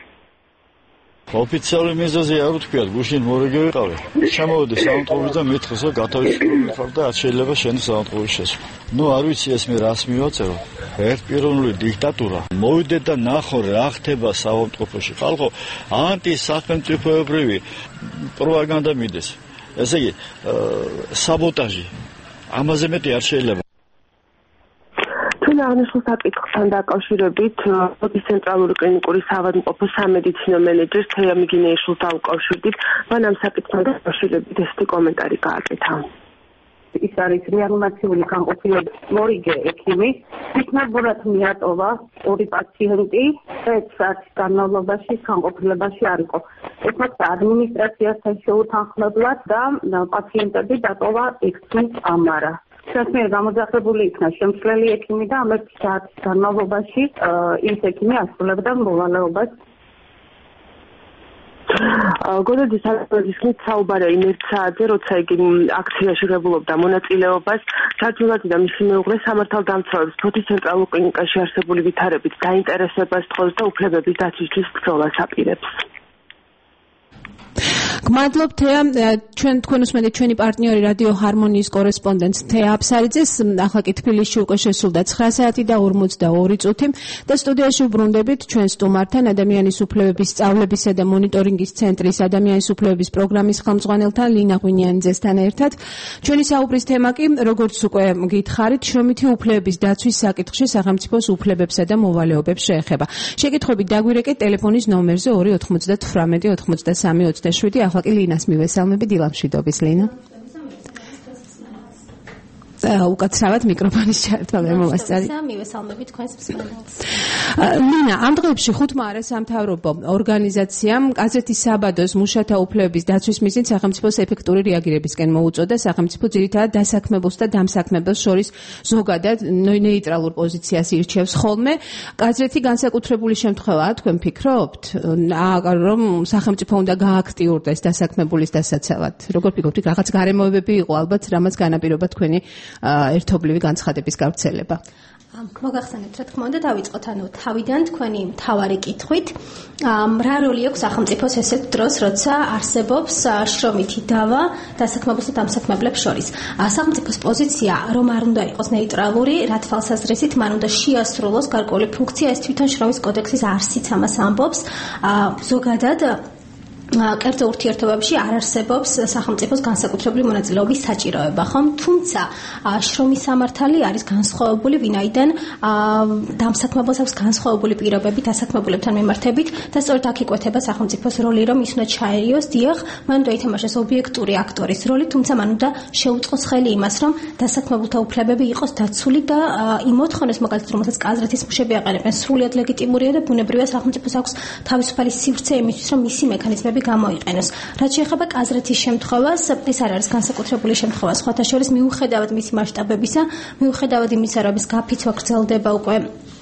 ოფიციალური მიზეზი არ ვთქვიათ, გუშინ მორიგი ვიყავი. შემოვედი საავადმყოფოში და მითხეს, რომ გათავისუფლებული ხარ და არ შეიძლება შენი საავადმყოფოში შესვლა. ნუ არ ვიცი ეს მე რას მივაწერო. ერთპიროვნული დიქტატურა. მოვიდე და ნახო რა ხდება საავადმყოფოში. ხალხო ანტისახელმწიფოებრივი პროპაგანდა მიდეს. ესე იგი, საბოტაჟი. ამაზე მეტი არ შეიძლება. აღნიშნულ საკითხთან დაკავშირებით ფოთის ცენტრალური კლინიკური საავადმყოფოს სამედიცინო მენეჯერს თეა მიგინეიშვილს დავუკავშირდით. მან ამ საკითხთან დაკავშირებით ესეთი კომენტარი გააკეთა. ის არის რეანიმაციული განყოფილების მორიგე ექიმი. თითქმის მიატოვა ორი პაციენტი და ერთ საათის განმავლობაში განყოფილებაში არ იყო. ეს მოხდა ადმინისტრაციასთან შეუთანხმებლად და პაციენტები დატოვა ექვსი ამარა. შესაძლოა გამოძახებული იქნა შემცვლელი ექიმი და ამ ერთ საათის განმავლობაში ის ექიმი ასრულებდა მოვალეობას. გოდერძი სარჯოლაძის ხმით საუბარია იმ ერთ საათზე, როცა იგი აქციაში ღებულობდა მონაწილეობას. სარჯოლაძე და მისი მეუღლე სამართალდამცავებს ფოთის ცენტრალურ კლინიკაში არსებული ვითარებით დაინტერესებას თხოვს და უფლებების დაცვისთვის ბრძოლას აპირებს. გმადლობ თეა, ჩვენ თქვენ უსმენთ ჩვენი პარტნიორი რადიო ჰარმონიის კორესპონდენტს თეა აფსარიძეს. ახლა კი თბილისში უკვე შესულდა ცხრა საათი და ორმოცდაორი წუთი და სტუდიაში ვბრუნდებით ჩვენ სტუმართან, ადამიანის უფლებების სწავლებისა და მონიტორინგის ცენტრის ადამიანის უფლებების პროგრამის ხელმძღვანელთან ლინა ღვინიანიძესთან ერთად. ჩვენი საუბრის თემა კი, როგორც უკვე გითხარით, შრომითი უფლებების დაცვის საკითხში სახელმწიფოს უფლებებსა და მოვალეობებს შეეხება. შეკითხვებით დაგვირეკეთ ტელეფონის ნომერზე ორი ოთხმოცდათვრამეტი ოცდასამი ოცდაშვიდი. ახლა კი ლინას მივესალმები. დილა მშვიდობის ლინა. უკაცრავად მიკროფონის ჩართვა ვერ მომასწარი. მივესალმები თქვენს მსმენელს. ლინა, ამ დღეებში ხუთმა არასამთავრობო ორგანიზაციამ გაზეთი საბადოს მუშათა უფლებების დაცვის მიზნით სახელმწიფოს ეფექტური რეაგირებისკენ მოუწოდა. სახელმწიფო ძირითადად დასაქმებელს და დამსაქმებელს შორის ზოგადად ნეიტრალურ პოზიციას ირჩევს ხოლმე. გაზეთი განსაკუთრებული შემთხვევაა, თქვენ ფიქრობთ, რომ სახელმწიფო უნდა გააქტიურდეს დასაქმებულის დასაცავად? როგორ ფიქრობთ, რაღაც გარემოებები იყო ალბათ, რამაც განაპირობა თქვენი ერთობლივი განცხადების გავრცელება? მოგახსენებთ, რა თქმა უნდა, დავიწყოთ ანუ თავიდან თქვენი მთავარი კითხვით. რა როლი აქვს სახელმწიფოს ესეთ დროს, როცა არსებობს შრომითი დავა დასაქმებულსა და დამსაქმებლებს შორის. სახელმწიფოს პოზიცია რომ არ უნდა იყოს ნეიტრალური, რა თვალსაზრისით მან უნდა შეასრულოს გარკვეული ფუნქცია, ეს თვითონ შრომის კოდექსის არსიც ამას ამბობს. ზოგადად კერძო ურთიერთობებში არ არსებობს სახელმწიფოს განსაკუთრებული მონაწილეობის საჭიროება, ხომ? თუმცა შრომის სამართალი არის განსხვავებული, ვინაიდან დამსაქმებელს აქვს განსხვავებული პირობები დასაქმებულებთან მიმართებით და სწორედ აქ იკვეთება სახელმწიფოს როლი, რომ ის უნდა ჩაერიოს, დიახ, მან უნდა ითამაშოს ობიექტური აქტორის როლი, თუმცა მან უნდა შეუწყოს ხელი იმას, რომ დასაქმებულთა უფლებები იყოს დაცული და იმ მოთხოვნას, მაგალითად, რომელსაც კაზრეთის მუშები აყენებენ, სრულიად ლეგიტიმურია და ბუნებრივია სახელმწიფოს აქვს თავისუფალი სივრცე იმისთვის, რომ მისი მექანიზმები გამოიყენოს. რაც შეეხება კაზრეთის შემთხვევას, ეს არ არის განსაკუთრებული შემთხვევა, სხვათა შორის მიუხედავად მისი მასშტაბებისა, მიუხედავად იმისა, რომ ის გაფიცვა გრძელდება უკვე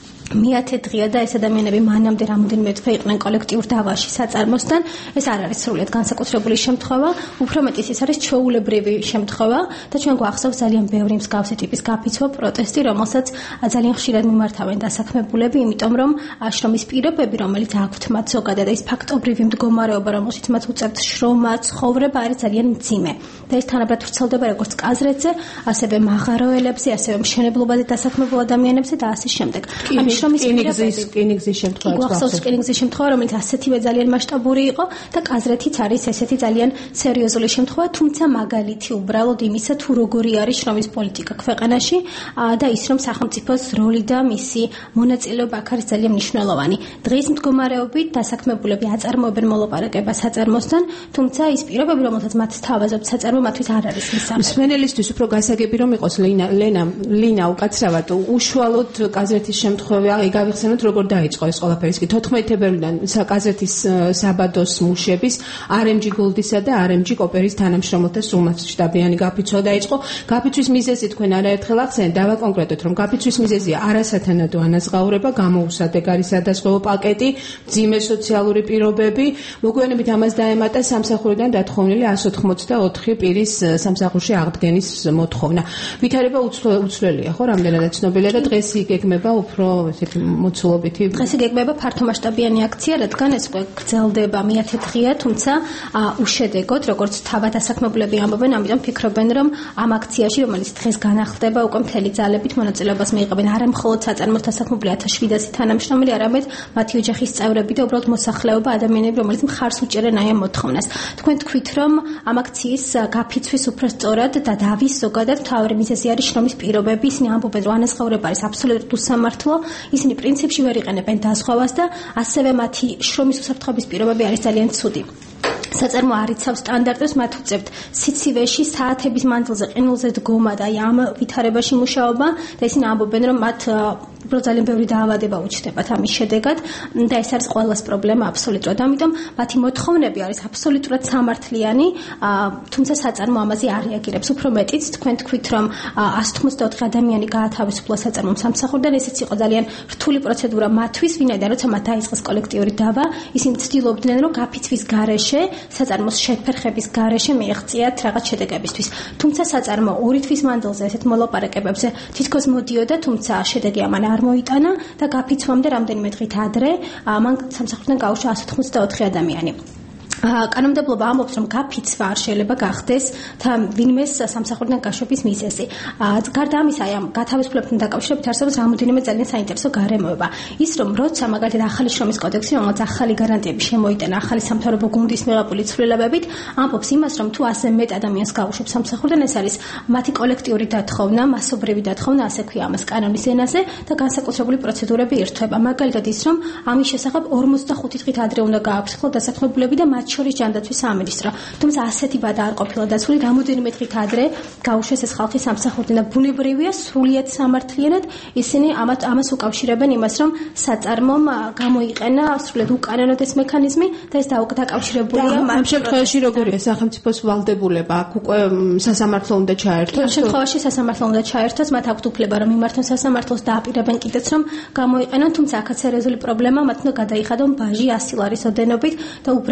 მეათე დღეა და ეს ადამიანები მანამდე რამოდენიმე თვე იყვნენ კოლექტიურ დავაში საწარმოსთან, ეს არ არის სრულიად განსაკუთრებული შემთხვევა, უფრო მეტიც ეს არის ჩვეულებრივი შემთხვევა და ჩვენ გვახსოვს ძალიან ბევრი მსგავსი ტიპის გაფიცვა, პროტესტი, რომელსაც ძალიან ხშირად მიმართავენ დასაქმებულები, იმიტომ რომ შრომის პირობები, რომელიც აქვთ მათ ზოგადად, ის ფაქტობრივი მდგომარეობა, რომელშიც მათ უწევთ შრომა, ცხოვრება არის ძალიან მძიმე. და ეს თანაბრად ვრცელდება როგორც კაზრეთზე, ასევე მაღაროელებზე, ასევე მშენებლობაზე დასაქმებულ ადამიანებზე და ასე შემდეგ. შრომის კინიგზის კინიგზის შემთხვევა. გვახსოვს კინიგზის შემთხვევა, რომელიც ასეთივე ძალიან მასშტაბური იყო და კაზრეთიც არის ესეთი ძალიან სერიოზული შემთხვევა, თუმცა მაგალითი უბრალოდ იმისა, თუ როგორი არის შრომის პოლიტიკა ქვეყანაში და ის რომ სახელმწიფოს როლი და მისი მონაწილეობა აქ არის ძალიან მნიშვნელოვანი. დღის მდგომარეობით დასაქმებულები აწარმოებენ მოლაპარაკებას საწარმოსთან, თუმცა ის პირობები, რომელთაც მათ სთავაზობთ საწარმო, მათთვის არ არის მისაღები. მსმენელისთვის უფრო გასაგები რომ იყოს ლინა ლენა ლინა უკაცრავად უშუალოდ კაზრეთის შემთხვევა გაგიხსენოთ როგორ დაიწყო ეს ყველაფერი. კი თოთხმეტი თებერვლიდან კაზრეთის საბადოს მუშების არ ემ ჯი გოლდისა და არ ემ ჯი კოპერის თანამშრომელთა სრულმასშტაბიანი გაფიცვა დაიწყო. გაფიცვის მიზეზი თქვენ არაერთხელ ახსენეთ, დავაკონკრეტოთ, რომ გაფიცვის მიზეზია არასათანადო ანაზღაურება, გამოუსადეგ არის სადაზღვევო პაკეტი, მძიმე სოციალური პირობები. მოგვიანებით ამას დაემატა სამსახურიდან დათხოვნილი εκατს ოცდაოთხი პირის სამსახურში აღდგენის მოთხოვნა. ვითარება უცვლელია, ხო, რამდენადაც ცნობილია და დღეს იგეგმება უფრო ესეთი მოცულობითი. დღეს იგეგმება ფართომასშტაბიანი აქცია, რადგან ეს გრძელდება მეათე დღეა, თუმცა უშედეგოდ, როგორც თავად დასაქმებულები ამბობენ, ამიტომ ფიქრობენ, რომ ამ აქციაში, რომელიც დღეს განახლდება, უკვე მთელი ძალებით მონაწილეობას მიიღებენ არა მხოლოდ საწარმოს დასაქმებული ათას შვიდასი თანამშრომელი, არამედ მათი ოჯახის წევრები და უბრალოდ მოსახლეობა, ადამიანები, რომელიც მხარს უჭერენ აი ამ მოთხოვნას. თქვენ თქვით, რომ ამ აქციის გაფიცვის უფრო სწორად და დავის ზოგადად მთავარი მიზეზი არის შრომის პირობები, ისინი ამბობენ, რომ ანაზღაურება არის აბსოლუტურად უსამართლო, ისინი პრინციპში ვერ იყენებენ დაზღვევას და ასევე მათი შრომის უსაფრთხოების პირობები არის ძალიან ცუდი. საწარმო არ იცავს სტანდარტებს, მათ უწევთ სიცივეში საათების მანძილზე ყინულზე დგომა და აი ამ ვითარებაში მუშაობა და ისინი ამბობენ, რომ მათ უბრალოდ ძალიან ბევრი დაავადება უჩნდებათ ამის შედეგად და ეს არის ყველას პრობლემა აბსოლუტურად. ამიტომ მათი მოთხოვნები არის აბსოლუტურად სამართლიანი, თუმცა საწარმო ამაზე არ რეაგირებს. უფრო მეტიც, თქვენ თქვით, რომ εκατს ოცდაოთხი ადამიანი გაათავისუფლა საწარმომ სამსახურიდან, ესეც იყო ძალიან რთული პროცედურა მათთვის, ვინაიდან როცა მათ დაიწყეს კოლექტიური დავა, ისინი ცდილობდნენ, რომ გაფიცვის გარეშე, საწარმოს შეფერხების გარეშე მიეღწიათ რაღაც შედეგებისთვის. თუმცა საწარმო ორი თვის მანძილზე ესეთ მოლაპარაკებებზე თითქოს მოდიოდა, თუმცა შედეგი ამან არ მოიტანა და გაფიცვამდე რამდენიმე დღით ადრე მან სამსახურიდან გაუშვა εκατს ოცდაოთხი ადამიანი. კანონმდებლობა ამბობს, რომ გაფიცვა არ შეიძლება გახდეს ვინმეს სამსახურიდან გაშვების მიზეზი. გარდა ამისა, აი ამ გათავისუფლებასთან დაკავშირებით არსებობს რამოდენიმე ძალიან საინტერესო გარემოება. ის რომ როცა მაგალითად ახალი შრომის კოდექსი, რომელსაც ახალი გარანტიები შემოიტანა ახალი სამთავრობო გუნდის მიღებული ცვლილებებით, ამბობს იმას, რომ თუ ასე მეტ ადამიანს გაუშვებს სამსახურიდან, ეს არის მათი კოლექტიური დათხოვნა, მასობრივი დათხოვნა, ასე ქვია ამას კანონის ენაზე და განსაკუთრებული პროცედურები ირთვება. მაგალითად ის, რომ ამის შესახებ ორმოცდახუთი დღით ადრე უნდა გააფრთხილოს დასაქმებულები და მათ შორის ჯანდაცვის სამინისტრო. თუმცა ასეთი ბადა არ ყოფილა დაცული, რამოდენიმე დღით ადრე გაუშვეს ეს ხალხი სამსახურიდან და ბუნებრივია, სრულიად სამართლიანად ისინი ამათ ამას უკავშირებენ იმას, რომ საწარმომ გამოიყენა სრულიად უკანონოდ ეს მექანიზმი და ეს დაკავშირებულია ამ შემთხვევაში როგორია სახელმწიფოს ვალდებულება, აქ უკვე სასამართლო უნდა ჩაერთოს. ამ შემთხვევაში სასამართლო უნდა ჩაერთოს, მათ აქვთ უფლება რომ იმართონ სასამართლოს და აპირებენ კიდეც რომ გამოიყენონ, თუმცა აქაც სერიოზული პრობლემა, მათ უნდა გადაიხადონ ბაჟი ასი ლარის ოდენობით და უბრალოდ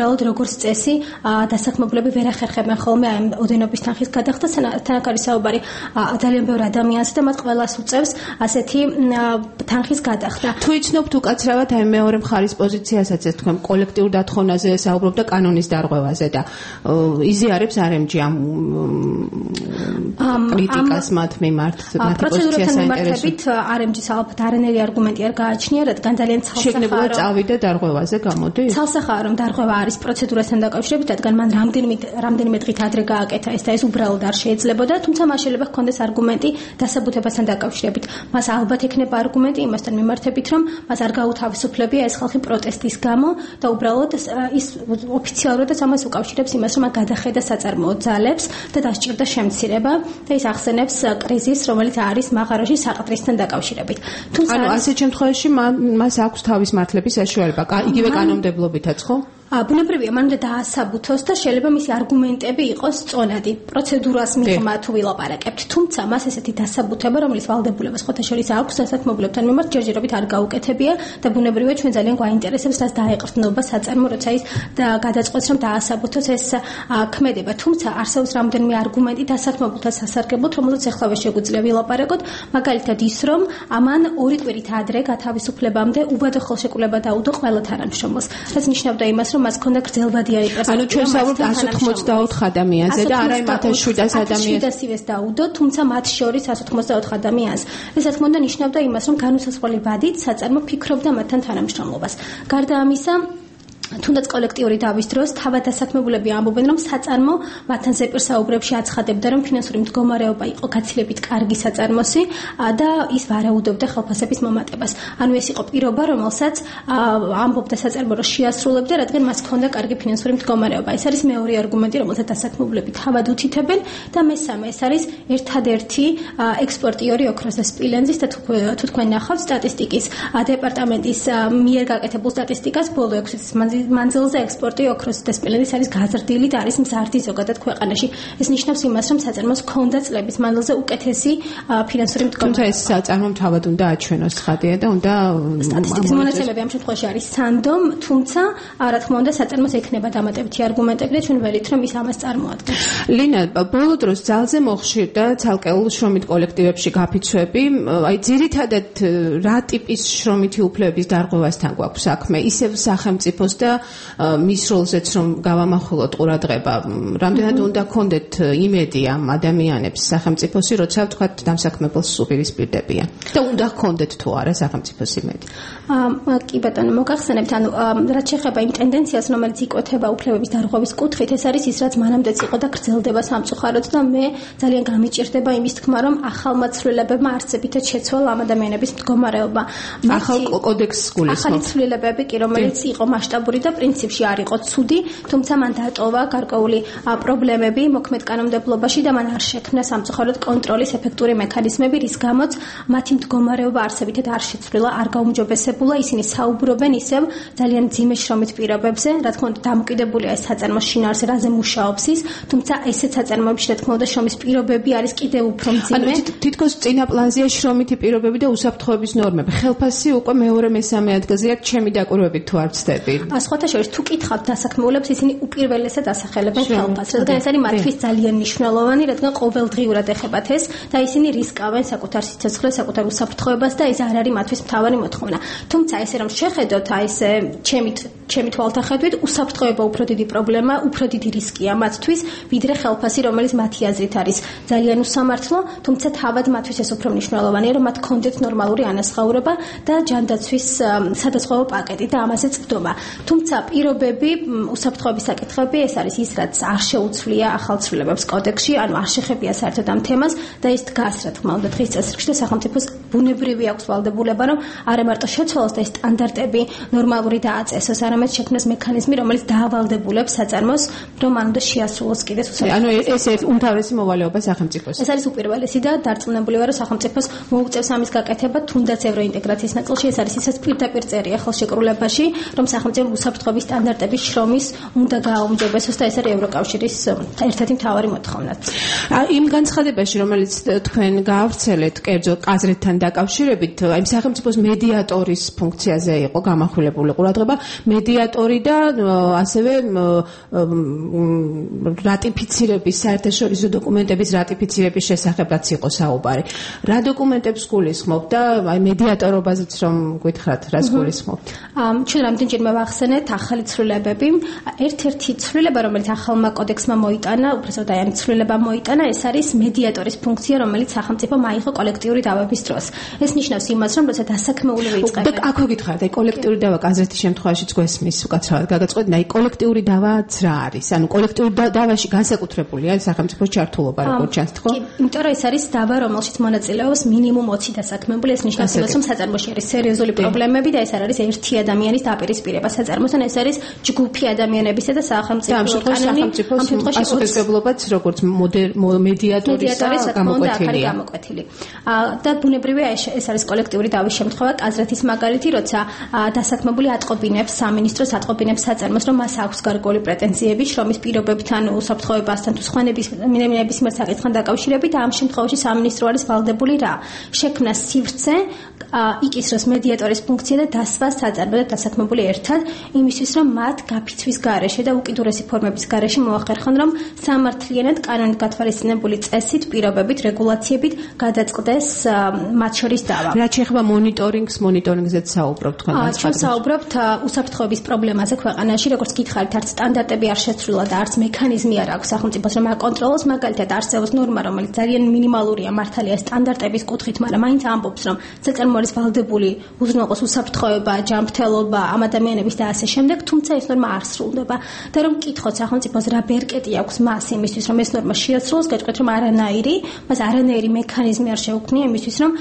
როგორც წესი დასაქმებულები ვერ ახერხებენ ხოლმე ამ ოდენობის თანხის გადახდას, თანაც არის საუბარი ძალიან ბევრ ადამიანზე და მათ ყველას უწევს ასეთი თანხის გადახდა. თუ იცნობთ უკაცრავად აი მეორე მხარის პოზიციასაც ეს თქვენ კოლექტიურ დათხოვნაზე საუბრობ და კანონის დარღვევაზე და იზიარებს არემჯი ამ კრიტიკას მათ მიმართ მათი პოზიცია საინტერესოა. არემჯის ალბათ არანაირი არგუმენტი არ გააჩნია, რადგან ძალიან ცალსახაა. შეგნებულად წავიდა დარღვევაზე გამოდის? ცალსახაა რომ დარღვევა არის პროცედურასთან დაკავშირებით, რადგან მან რამდენიმე რამდენიმე დღით ადრე გააკეთა ეს და ეს უბრალოდ არ შეიძლებოდა, თუმცა მას შეიძლება ჰქონდეს არგუმენტი დასაბუთებასთან დაკავშირებით. მას ალბათ ექნება არგუმენტი იმასთან მიმართებით, რომ მას არ გაუთავისუფლებია ეს ხალხი პროტესტის გამო და უბრალოდ ის ოფიციალურადაც ამას უკავშირებს იმას, რომ გადახედა საწარმოო ძალებს და დასჭირდა შემცირება და ის ახსენებს კრიზისს, რომელიც არის მაღაროში საყდრისთან დაკავშირებით. თუმცა ანუ ასეთ შემთხვევაში მას აქვს თავის მართლების საშუალება, იგივე კანონმდებლობითაც, ხო? ბუნებრივია, მან უნდა დაასაბუთოს და შეიძლება მისი არგუმენტები იყოს წონადი. პროცედურას მიღმა თუ ვილაპარაკებთ, თუმცა მას ესეთი დასაბუთება, რომელიც ვალდებულებას ხოთა შორის აქვს დასაქმებულებთან მიმართ, ჯერჯერობით არ გაუკეთებია და ბუნებრივია ჩვენ ძალიან გვაინტერესებს რას დაეყრდნობა საწარმო, როცა ის გადაწყვეტს რომ დაასაბუთოს ეს ქმედება. თუმცა არსებობს რამდენიმე არგუმენტი დასაქმებულთა სასარგებლოდ, რომელზეც ახლავე შეგვიძლია ვილაპარაკოთ, მაგალითად ის, რომ ამან ორი კვირით ადრე გათავისუფლებამდე უბადო ხელშეკრულება დაუდო ყველა თანამშრომელს. რაც ნიშნავდა იმას, რომ მას ქონდა გრძელვადიანი პრესპექტივა. ანუ ჩვენ საუბრობთ εκατს ოცდაოთხ ადამიანზე და არა იმ ათას შვიდას ადამიანზე. ათას დაუდო, თუმცა მათ შორის εκατს ოცდაოთხ ადამიანს. ეს რა თქმა უნდა ნიშნავდა იმას, რომ განუსაზღვრელი ვადით საწარმო ფიქრობდა მათთან თანამშრომლობას. გარდა ამისა, თუნდაც კოლექტიური დავის დროს თავად დასაქმებულები ამბობენ, რომ საწარმო მათთან ზეპირ საუბრებში აცხადებდა, რომ ფინანსური მდგომარეობა იყო გაცილებით კარგი საწარმოსი და ის ვარაუდობდა ხელფასების მომატებას. ანუ ეს იყო პირობა, რომელსაც ამბობდა საწარმო რომ შეასრულებდა, რადგან მას ჰქონდა კარგი ფინანსური მდგომარეობა. ეს არის მეორე არგუმენტი, რომელსაც დასაქმებულები თავად უთითებენ და მესამე ეს არის ერთადერთი ექსპორტიორი ოქროს და სპილენძის და თუ თქვენ ნახავთ სტატისტიკის დეპარტამენტის მიერ გაკეთებულ სტატისტიკას ბოლო ექვსი წლის მანძილზე ექსპორტი ოქროს და სპილენძის არის გაზრდილი და არის მზარდი ზოგადად ქვეყანაში. ეს ნიშნავს იმას, რომ საწარმოს ჰქონდა წლების მანძილზე უკეთესი ფინანსური მდგომარეობა. თუმცა ეს საწარმომ თავად უნდა აჩვენოს ხადია და უნდა სტატისტიკის მონაცემები ამ შემთხვევაში არის სანდომ, თუმცა რა თქმა უნდა საწარმოს ექნება დამატებითი არგუმენტები და ჩვენ ვერით რომ ის ამას წარმოადგენს. ლინა, ბოლო დროს ძალზე მოხშირდა ცალკეულ შრომით კოლექტივებში გაფიცვები. აი ძირითადად რა ტიპის შრომითი უფლებების დარღვევასთან გვაქვს საქმე? ისევ სახელმწიფოს და მის როლზეც რომ გავამახვილოთ ყურადღება, რამდენად უნდა გქონდეთ იმედი ამ ადამიანებს სახელმწიფოსი, როცა ვთქვათ დამსაქმებელს უპირისპირდებიან და უნდა გქონდეთ თუ არა სახელმწიფოს იმედი. კი ბატონო, მოგახსენებთ, ანუ რაც შეეხება იმ ტენდენციას, რომელიც იკვეთება უფლებების დარღვევის კუთხით, ეს არის ის, რაც მანამდეც იყო და გრძელდება სამწუხაროდ და მე ძალიან გამიჭირდება იმის თქმა, რომ ახალმა ცვლილებებმა არცებითად შეცვალა ამ ადამიანების მდგომარეობა. ახალ კოდექსს გულისხმობთ. ახალი ცვლილებები კი, რომელიც იყო მასშტაბური და პრინციპში არ იყო ცუდი, თუმცა მან დატოვა გარკვეული პრობლემები მოქმედ კანონმდებლობაში და მან არ შექმნა სამწუხაროდ კონტროლის ეფექტური მექანიზმები, რის გამოც მათი მდგომარეობა არსებითად არ შეცვლილა, არ გაუმჯობესებულა, ისინი საუბრობენ ისევ ძალიან მძიმე შრომით პირობებზე, რა თქმა უნდა დამოკიდებულია ეს საწარმოს შინაარსზე, რაზე მუშაობს ის, თუმცა ესეთ საწარმოებში რა თქმა უნდა შრომის პირობები არის კიდევ უფრო მძიმე. ანუ თითქოს წინა პლანზეა შრომითი პირობები და უსაფრთხოების ნორმები. ხელფასი უკვე მეორე მესამე ადგილზეა ჩემი დაკვირვებით თუ არ ვცდები. სხვათა შორის თუ კითხავთ დასაქმებულებს, ისინი უპირველესად ასახელებენ ხელფასს, რადგან ეს არის მათთვის ძალიან მნიშვნელოვანი, რადგან ყოველდღიურად ეხებათ ეს და ისინი რისკავენ საკუთარ სიცოცხლეს, საკუთარ უსაფრთხოებას და ეს არ არის მათთვის მთავარი მოთხოვნა. თუმცა ესე რომ შეხედოთ, აი ეს ჩემით ჩემი თვალთახედვით, უსაფრთხოება უფრო დიდი პრობლემა, უფრო დიდი რისკია მათთვის, ვიდრე ხელფასი, რომელიც მათი აზრით არის ძალიან უსამართლო, თუმცა თავად მათთვის ეს უფრო მნიშვნელოვანია, რომ მათ კონდეთ ნორმალური ანაზღაურება და ჯანდაცვის სადაზღვევო პაკეტი და ამაზე წვდომა. თუმცა პირობები, უსაფრთხოების საკითხები, ეს არის ის, რაც არ შეუცვლია ახალ ცვლილებებს კოდექსში, ანუ არ შეხებია საერთოდ ამ თემას და ის დგას, რა თქმა უნდა, დღის წესრიგში და სახელმწიფოს ბუნებრივი აქვს ვალდებულება, რომ არა მარტო შეცვალოს და ეს სტანდარტები ნორმალური დააწესოს, არამედ შექმნას მექანიზმი, რომელიც დაავალდებულებს საწარმოს, რომ მან უნდა შეასრულოს კიდეც უსაფრთხოება. ანუ ეს ეს უმთავრესი მოვალეობა სახელმწიფოს. ეს არის უპირველესი და დარწმუნებული ვარ, რომ სახელმწიფოს მოუწევს ამის გაკეთება, თუნდაც ევროინტეგრაციის ნაწილში ეს არის ისაც პირდაპირ წერია ხელშეკრულებაში, რომ სახელმწიფო უსაფრთხოების სტანდარტების შრომის უნდა გააუმჯობესოს და ეს არის ევროკავშირის ერთ-ერთი მთავარი მოთხოვნაც. იმ განცხადებაში, რომელიც თქვენ გაავრცელეთ, კერძო აზრეთთან დაკავშირებით, აი სახელმწიფოს მედიატორის ფუნქციაზე იყო გამახვილებული ყურადღება, მედიატორი და ასევე რატიფიცირების, საერთაშორისო დოკუმენტების რატიფიცირების შესახებაც იყო საუბარი. რა დოკუმენტებს გულისხმობთ და აი მედიატორობაზეც რომ გითხრათ, რას გულისხმობთ? ჩვენ რამდენჯერმე ვახსენეთ ახალი ცვლილებები. ერთ-ერთი ცვლილება, რომელიც ახალმა კოდექსმა მოიტანა, უბრალოდ აი ამ ცვლილება მოიტანა, ეს არის მედიატორის ფუნქცია, რომელიც სახელმწიფომ აიღო კოლექტიური დავების დროს. ეს ნიშნავს იმას, რომ როცა დასაქმებული ვიწყებენ. და აქ გითხარით, აი კოლექტიური დავა კაზრეთის შემთხვევაშიც გვესმის უკაცრავად გაგაწყობთ, აი კოლექტიური დავაც რა არის? ანუ კოლექტიური დავაში განსაკუთრებულია სახელმწიფოს ჩართულობა, როგორც ჩანს, ხო? კი, იმიტომ რომ ეს არის დავა, რომელშიც მონაწილეობს მინიმუმ ოცი დასაქმებული, ეს ნიშნავს იმას, რომ საწარმოში არის სერიოზული პრობლემები და ეს არ არის ერთი ადამიანის დაპირისპირება საწარმოსთან, ეს არის ჯგუფი ადამიანებისა და სახელმწიფო კანონი. ამ შემთხვევაში პასუხისმგებლობაც როგორც მედიატორის გამოკვეთილი. და ბუნებრივია ეს არის კოლექტიური დავის შემთხვევა, კაზრეთის მაგალითი, როცა დასაქმებული ატყობინებს სამინისტროს ატყობინებს საწარმოს, რომ მას აქვს გარკვეული პრეტენზიები შრომის პირობებთან, უსაფრთხოებასთან თუ სხვა ნებისმიერ საკითხთან დაკავშირებით, ამ შემთხვევაში სამინისტრო არის ვალდებული რა? შექმნა სივრცე, იკისროს მედიატორის ფუნქცია და დასვას საწარმო და დასაქმებული ერთად, იმისთვის რომ მათ გაფიცვის გარეშე და უკიდურესი ფორმების გარეშე მოახერხონ, რომ სამართლიანად კანონით გათვალისწინებული წესით, პირობებით, რეგულაციებით გადაწყდეს მათ შორის დავა. რაც შეეხება მონიტორინგს, მონიტორინგზეც საუბრობთ თქვენ. ჩვენ საუბრობთ უსაფრთხოების პრობლემაზე ქვეყანაში, როგორც გითხარით, არც სტანდარტები არ შეცვლილა და არც მექანიზმი არ აქვს სახელმწიფოს, რომ აკონტროლოს, მაგალითად არსებობს ნორმა, რომელიც ძალიან მინიმალურია, მართალია სტანდარტების კუთხით, მაგრამ მაინც ამბობს, რომ საწარმო არის ვალდებული უზრუნველყოს უსაფრთხოება, ჯანმრთელობა, ამ ადამიანების და ასე შემდეგ, თუმცა ეს ნორმა არ სრულდება. და რომ გითხოთ სახელმწიფოს რა ბერკეტი აქვს მას იმისთვის, რომ ეს ნორმა შეასრულოს, გეტყვით, რომ არანაირი, მას არანაირი მექანიზმი არ შეუქმნია იმისთვის, რომ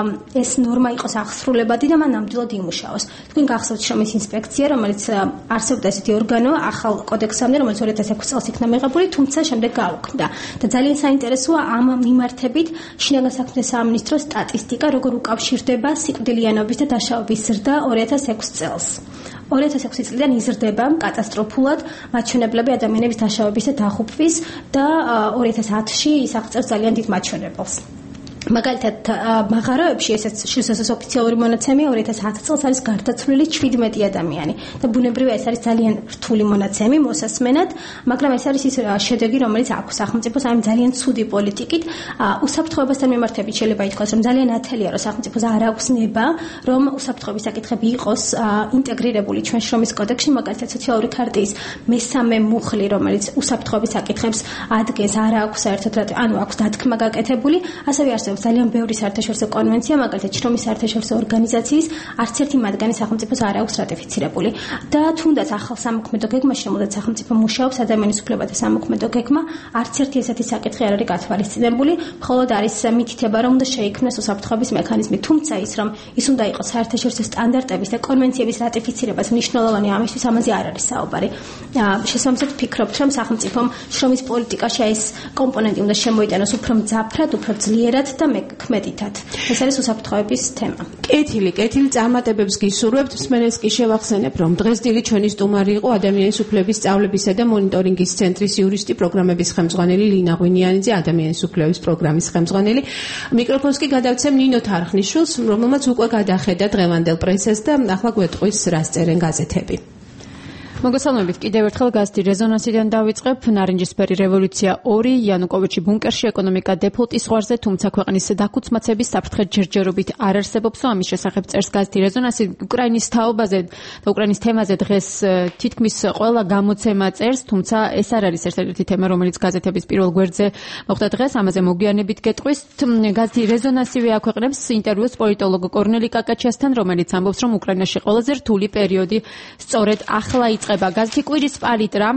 ეს ნორმა იყოს აღსრულებადი და მან ნამდვილად იმუშაოს. თქვენ გახსოვთ შრომის ინსპექცია, რომელიც არსებობდა ესეთი ორგანო ახალ კოდექსამდე, რომელიც ორი ათას ექვსი წელს იქნა მიღებული, თუმცა შემდეგ გაუქმდა. და ძალიან საინტერესოა ამ მიმართებით შინაგან საქმეთა სამინისტროს სტატისტიკა, როგორ უკავშირდება სიკვდილიანობის და დაშავების ზრდა ორი ათას ექვსი წელს. ორი ათას ექვსი წლიდან იზრდება კატასტროფულად მაჩვენებლები ადამიანების დაშავების და დაღუპვის და ორი ათას ათში ის აღწევს ძალიან დიდ მაჩვენებელს. მაგალითად, მაღაროებში ესეც შესაძლოა ოფიციალური მონაცემი ორი ათას ათი წელს არის გარდაცვლილი შვიდმეტი ადამიანი და ბუნებრივია ეს არის ძალიან რთული მონაცემი მოსასმენად, მაგრამ ეს არის ის შედეგი, რომელიც აქვს სახელმწიფოს ამ ძალიან ცუდი პოლიტიკით. უსაფრთხოებასთან მიმართებით შეიძლება ითქვას, რომ ძალიან ათელია, რომ სახელმწიფოს არ აქვს ნება, რომ უსაფრთხოების საკითხები იყოს ინტეგრირებული ჩვენ შრომის კოდექსში, მაგალითად სოციალური ქარტიის მესამე მუხლი, რომელიც უსაფრთხოების საკითხებს ადგენს, არ აქვს საერთოდ, ანუ აქვს დათქმა გაკეთებული, ასევე არსებობს ძალიან ბევრი საერთაშორისო კონვენცია, მაგალითად შრომის საერთაშორისო ორგანიზაციის არც ერთი მათგანი სახელმწიფოს არ აქვს რატიფიცირებული. და თუნდაც ახალ სამოქმედო გეგმაში, რომელზეც სახელმწიფო მუშაობს, ადამიანის უფლებათა სამოქმედო გეგმა, არც ერთი ესეთი საკითხი არ არის გათვალისწინებული, მხოლოდ არის მითითება, რომ უნდა შეიქმნას უსაფრთხოების მექანიზმი, თუმცა ის, რომ ის უნდა იყოს საერთაშორისო სტანდარტების და კონვენციების რატიფიცირებას მნიშვნელოვანი, ამისთვის ამაზე არ არის საუბარი. შესაბამისად ვფიქრობთ, რომ სახელმწიფომ შრომის პოლიტიკაში ეს კომპონენტი უნდა შემოიტანოს უფრო მძაფრად, უფრო ძლიერად და მეკმედითად. ეს არის უსაფრთხოების თემა. კეთილი, კეთილი წარმატებებს გისურვებთ. მსმენელს კი შევახსენებ, რომ დღესდღეობით ჩვენი სტუმარი იყო ადამიანის უფლების სწავლებისა და მონიტორინგის ცენტრის იურისტი, პროგრამების ხელმძღვანელი ლინა ღვინიანიძე, ადამიანის უფლების პროგრამის ხელმძღვანელი. მიკროფონს კი გადავცემ ნინო თარხნიშვილს, რომელმაც უკვე გადახედა დღევანდელ პრესას და ახლა გვეტყვის რას წერენ გაზეთები. მოგესალმებით, კიდევ ერთხელ გაზეთი რეზონანსიდან დავიწყებ. ნარინჯისფერი რევოლუცია ორი, იანუკოვიჩი ბუნკერში, ეკონომიკა დეფოლტის ზღვარზე, თუმცა ქვეყნის დაქუცმაცების საფრთხე ჯერჯერობით არ არსებობს. ამის შესახებ წერს გაზეთი რეზონანსი. უკრაინის თაობაზე და უკრაინის თემაზე დღეს თითქმის ყველა გამოცემა წერს, თუმცა ეს არ არის ერთ-ერთი თემა, რომელიც გაზეთების პირველ გვერდზე მოხვდა დღეს. ამაზე მოგვიანებით გეტყვის. გაზეთი რეზონანსივე აქვეყნებს ინტერვიუს პოლიტოლოგ კორნელი კაკაჩიასთან, რომელიც ამბობს, რომ უკრაინაში ყველაზე რთული პერიოდი სწორედ ახლა გაზეთი კვირის პალიტრა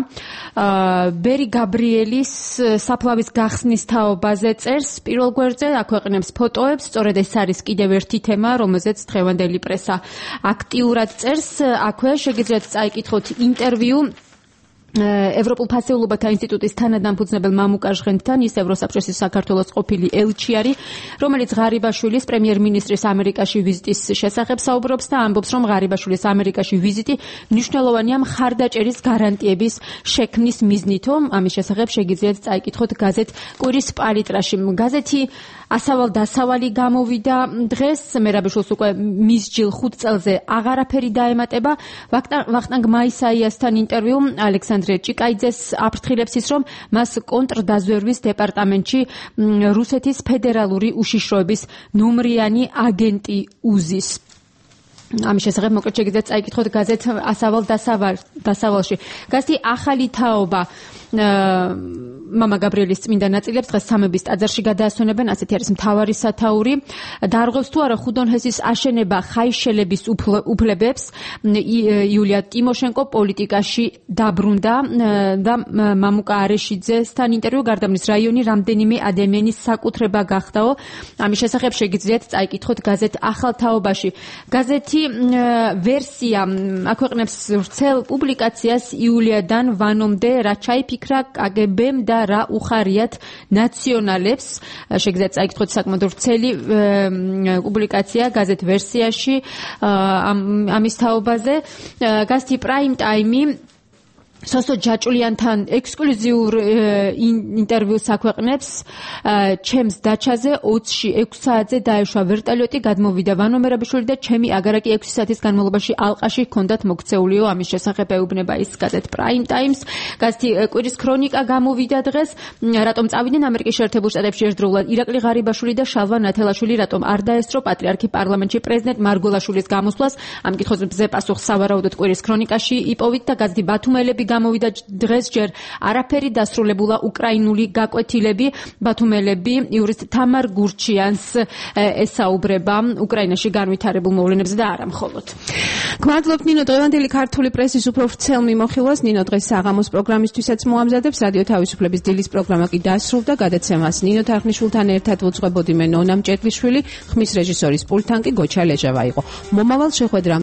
ბერი გაბრიელის საფლავის გახსნის თაობაზე წერს პირველ გვერდზე, აქვეყნებს ფოტოებს, სწორედ ეს არის კიდევ ერთი თემა, რომელზეც დღევანდელი პრესა აქტიურად წერს. აქვე შეგიძლიათ წაიკითხოთ ინტერვიუ ევროპულ ფასეულობათა ინსტიტუტის თანადამფუძნებელ მამუკა ჟღენთთან, ის ევროსაბჭოს საქართველოს ყოფილი ელჩი არის, რომელიც ღარიბაშვილის პრემიერ-მინისტრის ამერიკაში ვიზიტის შესახებ საუბრობს და ამბობს, რომ ღარიბაშვილის ამერიკაში ვიზიტი მნიშვნელოვანია მხარდაჭერის გარანტიების შექმნის მიზნით. ამის შესახებ შეგიძლიათ წაიკითხოთ გაზეთ კვირის პალიტრაში. გაზეთი ასავალ დასავალი გამოვიდა დღეს მერაბიშვილს უკვე მის ჯილ ხუთ წელზე აღარაფერი დაემატება. ვახტანგ მაისაიასთან ინტერვიუ ალექსანდრე ჭიკაიძეს აფრთხილებს ის, რომ მას კონტრდაზვერვის დეპარტამენტში რუსეთის ფედერალური უშიშროების ნომრიანი აგენტი უზის. ამის შესახებ მოკლედ შეგიძლიათ წაიკითხოთ გაზეთ ასავალ დასავალში. გასტი ახალი თაობა მამა გაბრიელის წმინდა ნაწილებს დღეს სამების ტაძარში გადაასვენებენ, ასეთი არის მთავარი სათაური. დარღვევს თუ არა ხუდონჰესის აშენება ხაიშელების უფლებებს. იულია ტიმოშენკო პოლიტიკაში დაბრუნდა და მამუკა არეშიძესთან ინტერვიუ გარდამნის რაიონი რამდენიმე ადამიანის საკუთრება გახდაო. ამის შესახებ შეგიძლიათ წაიკითხოთ გაზეთ ახალ თაობაში. გაზეთი ვერსია აქვეყნებს ვრცელ პუბლიკაციას იულიადან ვანომდე, რა ჩაიფიქრა კაგებემ და რა უხარიათ ნაციონალებს. შეგიძლიათ წაიკითხოთ საკმაოდ ვრცელი პუბლიკაცია გაზეთ ვერსიაში ამის თაობაზე. გასტი პრაიმ ტაიმი სოსო ჯაჭულიანთან ექსკლუზიურ ინტერვიუს აქვეყნებს. ჩემს დაჩაზე ოცში ექვსი საათზე დაეშვა ვერტალიოტი, გადმოვიდა ვანო მერაბიშვილი და ჩემი აგარაკი ექვსი საათის განმავლობაში ალყაში ჰქონდათ მოქცეულიო. ამის შესახებ ეუბნება ის გაზეთ პრაიმ ტაიმს. გაზეთი კვირის ქრონიკა გამოვიდა დღეს. რატომ წავიდნენ ამერიკის შეერთებულ შტატებში ერთდროულად ირაკლი ღარიბაშვილი და შალვა ნათელაშვილი, რატომ არ დაესწრო პატრიარქი პარლამენტში პრეზიდენტ მარგოლაშვილის გამოსვლას? ამ კითხვებზე პასუხს სავარაუდოდ კვირის ქრონიკაში იპოვით და გაზეთი ბათუმელები გამოვიდა დღეს ჯერ არაფერი დასრულებულა უკრაინული გაკვეთილები. ბათუმელები იურისტ თამარ გურჩიანს ესაუბრება უკრაინაში განვითარებულ მოვლენებზე და არა მხოლოდ. გვადლობთ ნინო დღევანდელი ქართული პრესის უფრო ვრცელ მიმოხილვას. ნინო დღეს საღამოს პროგრამისთვისაც მოამზადებს. რადიო თავისუფლების დილის პროგრამა კი დასრულდა. გადაცემას ნინო თარხნიშვილთან ერთად ვუძღვებოდი მე ნონა მჭედლიშვილი, ხმის რეჟისორის პულტთან კი გოჩა ლეჟავა იყო. მომავალ შეხვედრამდე